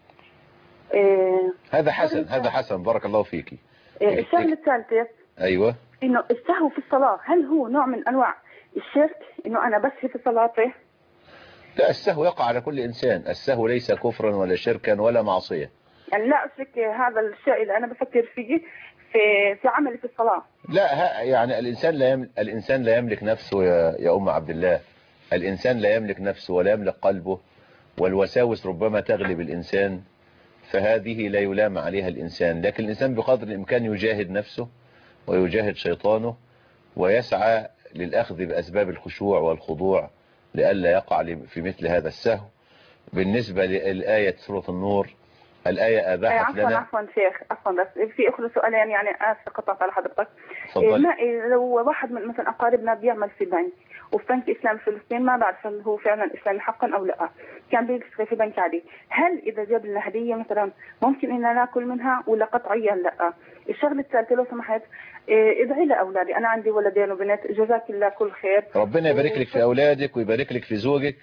هذا حسن، هذا حسن، بارك الله فيكي. الشغلة الثالثة، أيوة، إنه السهو في الصلاة هل هو نوع من أنواع الشرك؟ إنه أنا بسهي في صلاتي؟ لا، السهو يقع على كل إنسان، السهو ليس كفرا ولا شركا ولا معصية. يعني لا أشرك هذا الشيء اللي أنا بفكر فيه في عملي في الصلاة. لا، يعني الإنسان لا يملك نفسه يا أم عبد الله. الإنسان لا يملك نفسه ولا يملك قلبه، والوساوس ربما تغلب الإنسان، فهذه لا يلام عليها الإنسان. لكن الإنسان بقدر الإمكان يجاهد نفسه ويجاهد شيطانه ويسعى للأخذ بأسباب الخشوع والخضوع لئلا يقع في مثل هذا السهو. بالنسبة للآية سورة النور، الآية أباحت لنا. عفوا شيخ، عفوا بس في أخر سؤالين، يعني آسف قطعت على حضرتك. لو واحد من مثلا أقاربنا بيعمل في بنك وفي بنك إسلام فلسطين، ما بعرف هل هو فعلا إسلامي حقا أو لا، كان بيشتغل في بنك عادي، هل إذا جاب لنا هدية مثلا ممكن إننا ناكل منها ولا قطعيا لا؟ الشغلة الثالثة لو سمحت، ادعي لأولادي، أنا عندي ولدين وبنت، جزاك الله كل خير. ربنا يبارك لك في أولادك ويبارك لك في زوجك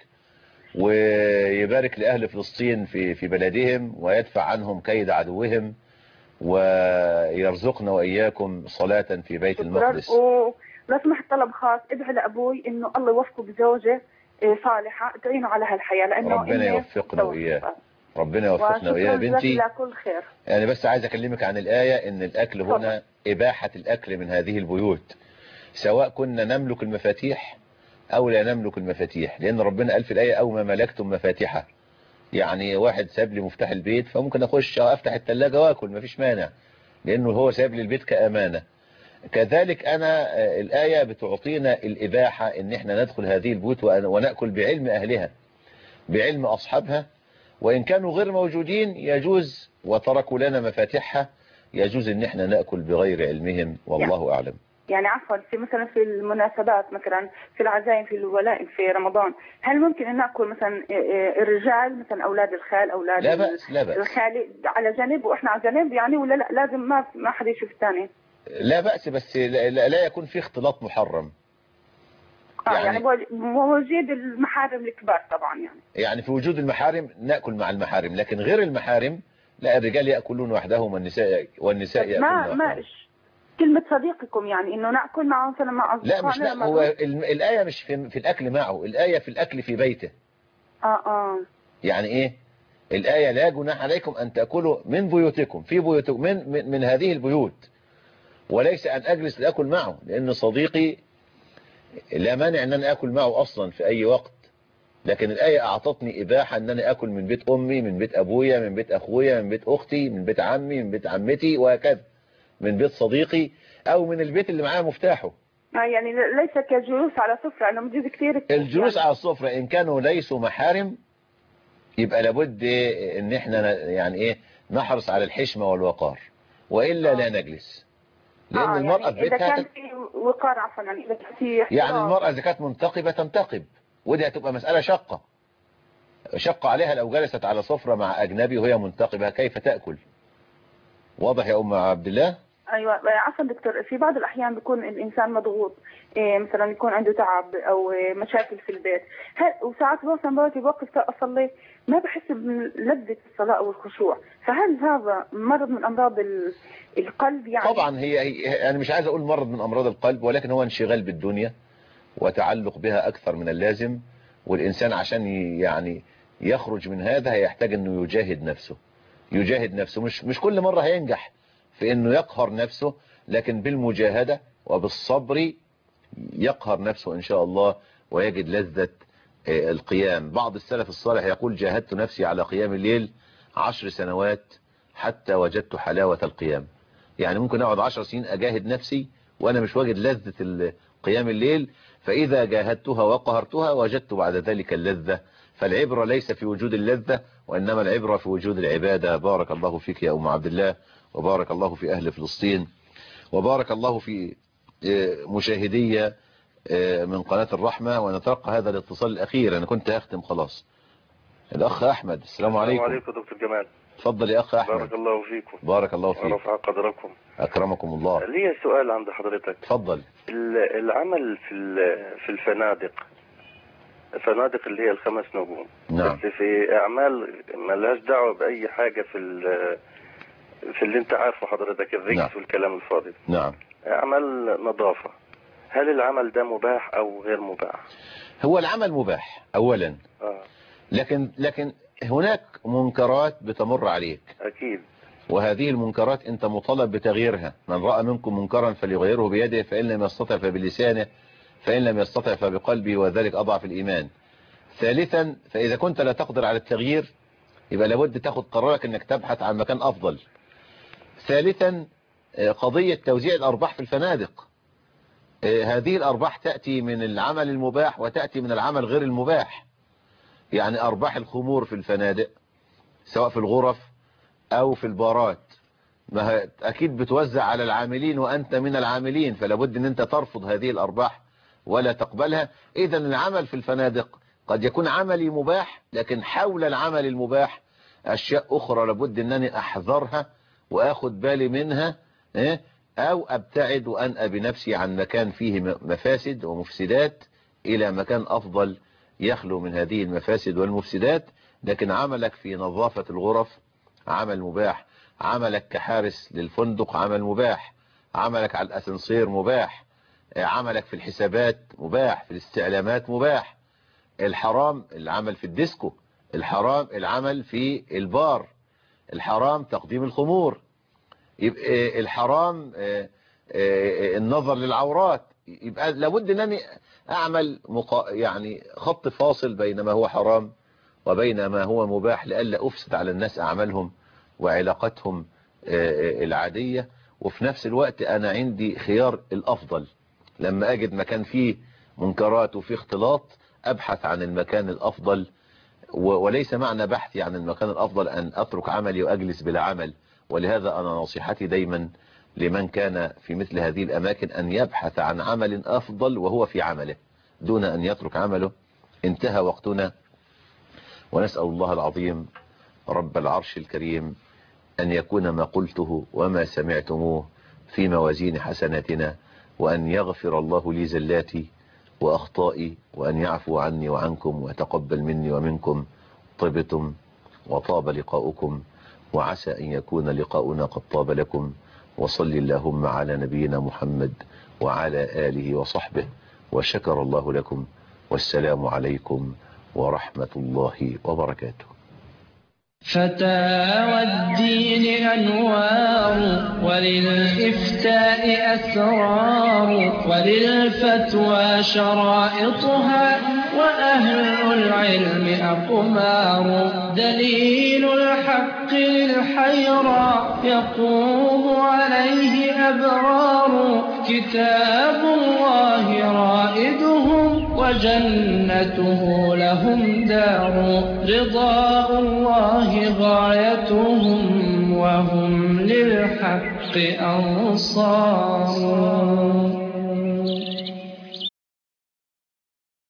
ويبارك لأهل فلسطين في بلدهم ويدفع عنهم كيد عدوهم ويرزقنا وإياكم صلاة في بيت المقدس. ولو سمحت طلب خاص، ادعي لأبوي إنه الله يوفقه بزوجة صالحة تعينه على هالحياة، لأنه ربنا يوفقنا وإياه، ربنا يوفقنا وإياه بنتي. كل خير. يعني بس عايز أكلمك عن الآية، إن الأكل هنا إباحة الأكل من هذه البيوت، سواء كنا نملك المفاتيح أو لا نملك المفاتيح، لأن ربنا قال في الآية أو ما ملكتم مفاتيحه. يعني واحد ساب لي مفتاح البيت فممكن أخش أفتح الثلاجة وأكل، مفيش مانع، لأنه هو ساب لي البيت كأمانة. كذلك أنا الآية بتعطينا الإباحة إن إحنا ندخل هذه البيوت ونأكل بعلم أهلها، بعلم أصحابها، وإن كانوا غير موجودين يجوز وتركوا لنا مفاتيحها، يجوز إن إحنا نأكل بغير علمهم، والله أعلم. يعني عفوا في مثلا في المناسبات، مثلا في العزايم، في الولائم، في رمضان، هل ممكن ان ناكل مثلا الرجال مثلا اولاد الخال، اولاد لا بأس الخالي على جانب واحنا على جانب يعني، ولا لا لازم ما حد يشوف الثاني؟ لا بأس، بس لا يكون في اختلاط محرم. يعني وجود المحارم الكبار طبعا، يعني في وجود المحارم نأكل مع المحارم، لكن غير المحارم لا، الرجال يأكلون وحدهم والنساء يأكلون وحدهم. كلمة صديقكم يعني انه نأكل معه مثلا مع اصدقائنا؟ لا، مش لا، هو الآية مش في الأكل معه، الآية في الأكل في بيته. يعني ايه الآية؟ لا جناح عليكم أن تأكلوا من بيوتكم، في بيوتكم، من هذه البيوت، وليس أن أجلس لأكل معه، لأن صديقي لا مانع أن أنا أكل معه أصلا في أي وقت، لكن الآية أعطتني إباحة أن أنا أكل من بيت أمي، من بيت أبويا، من بيت أخويا، من بيت أختي، من بيت عمي، من بيت عمتي، وهكذا، من بيت صديقي، أو من البيت اللي معاه مفتاحه. يعني ليس كجلوس على سفرة، أنا موجود كتير. الجلوس يعني على السفرة إن كانوا ليسوا محارم يبقى لابد إن إحنا يعني إيه نحرص على الحشمة والوقار، وإلا لا نجلس، لأن المرأة يعني في بيتها إذا كان في وقار، عفوا يعني إذا كان في يعني المرأة إذا كانت منتقبة تنتقب، ودي هتبقى مسألة شقة عليها لو جلست على سفرة مع أجنبي وهي منتقبة، كيف تأكل؟ واضح يا أم عبد الله؟ ايوه عفوا دكتور، في بعض الاحيان بيكون الانسان مضغوط، مثلا يكون عنده تعب او مشاكل في البيت، وساعات مثلا بوقف اصلي ما بحس بلذة الصلاه والخشوع، فهل هذا مرض من امراض القلب يعني؟ طبعا هي انا مش عايز اقول مرض من امراض القلب، ولكن هو انشغال بالدنيا وتعلق بها اكثر من اللازم، والانسان عشان يعني يخرج من هذا هيحتاج انه يجاهد نفسه، مش كل مرة هينجح في انه يقهر نفسه، لكن بالمجاهدة وبالصبر يقهر نفسه ان شاء الله ويجد لذة القيام. بعض السلف الصالح يقول جاهدت نفسي على قيام الليل 10 سنوات حتى وجدت حلاوة القيام. يعني ممكن اقعد 10 سنين اجاهد نفسي وانا مش واجد لذة قيام الليل، فإذا جاهدتها وقهرتها وجدت بعد ذلك اللذة. فالعبرة ليس في وجود اللذة، وإنما العبرة في وجود العبادة. بارك الله فيك يا أم عبد الله، وبارك الله في أهل فلسطين، وبارك الله في مشاهدية من قناة الرحمة. ونتلقى هذا الاتصال الأخير، أنا كنت هختم خلاص. الأخ أحمد، السلام عليكم. السلام عليكم دكتور جمال. تفضل يا أخ أحمد. بارك الله فيكم. بارك الله فيك. ورفع قدركم. أكرمكم الله. لي سؤال عند حضرتك. تفضل. العمل في الفنادق اللي هي ال5 نجوم. نعم. بس في أعمال ما لهاش دعوة بأي حاجة في اللي أنت عارفه حضرتك، الرجس. نعم. والكلام الفاضي. نعم. أعمال نظافة، هل العمل ده مباح أو غير مباح؟ هو العمل مباح أولا. لكن هناك منكرات بتمر عليك. أكيد. وهذه المنكرات أنت مطالب بتغييرها. من رأى منكم منكرا فليغيره بيده، فإن لم يستطع فبلسانه، فإن لم يستطع فبقلبه، وذلك أضعف الإيمان. ثالثا، فإذا كنت لا تقدر على التغيير يبقى لابد تاخد قرارك أنك تبحث عن مكان أفضل. ثالثا، قضية توزيع الأرباح في الفنادق. هذه الأرباح تأتي من العمل المباح وتأتي من العمل غير المباح. يعني أرباح الخمور في الفنادق سواء في الغرف أو في البارات، ما أكيد بتوزع على العاملين وأنت من العاملين، فلابد أن أنت ترفض هذه الأرباح ولا تقبلها. إذن العمل في الفنادق قد يكون عملي مباح، لكن حول العمل المباح أشياء أخرى لابد أنني أحذرها وأخذ بالي منها، أو أبتعد وأنأى بنفسي عن مكان فيه مفاسد ومفسدات إلى مكان أفضل يخلو من هذه المفاسد والمفسدات. لكن عملك في نظافة الغرف عمل مباح، عملك كحارس للفندق عمل مباح، عملك على الأسانسير مباح، عملك في الحسابات مباح، في الاستعلامات مباح. الحرام العمل في الديسكو، الحرام العمل في البار، الحرام تقديم الخمور، يبقى الحرام النظر للعورات. يبقى لابد أنني أعمل يعني خط فاصل بين ما هو حرام وبين ما هو مباح، لألا أفسد على الناس أعمالهم وعلاقتهم العادية. وفي نفس الوقت أنا عندي خيار الأفضل، لما أجد مكان فيه منكرات وفيه اختلاط أبحث عن المكان الأفضل. وليس معنى بحثي عن المكان الأفضل أن أترك عملي وأجلس بلا عمل. ولهذا أنا نصيحتي دايما لمن كان في مثل هذه الأماكن أن يبحث عن عمل أفضل وهو في عمله دون أن يترك عمله. انتهى وقتنا، ونسأل الله العظيم رب العرش الكريم أن يكون ما قلته وما سمعتموه في موازين حسناتنا، وأن يغفر الله لي زلاتي وأخطائي، وأن يعفو عني وعنكم ويتقبل مني ومنكم. طبتم وطاب لقاؤكم، وعسى أن يكون لقاؤنا قد طاب لكم. وصل اللهم على نبينا محمد وعلى آله وصحبه، وشكر الله لكم، والسلام عليكم ورحمة الله وبركاته. فتاوى الدين أنوار، وللإفتاء أسرار، وللفتوى شرائطها، وأهل العلم أقمار. دليل الحق للحيرى يقوم عليه أبرار. كتاب الله رائدهم، وجنته لهم دار. رضا الله غايتهم، وهم للحق أنصار.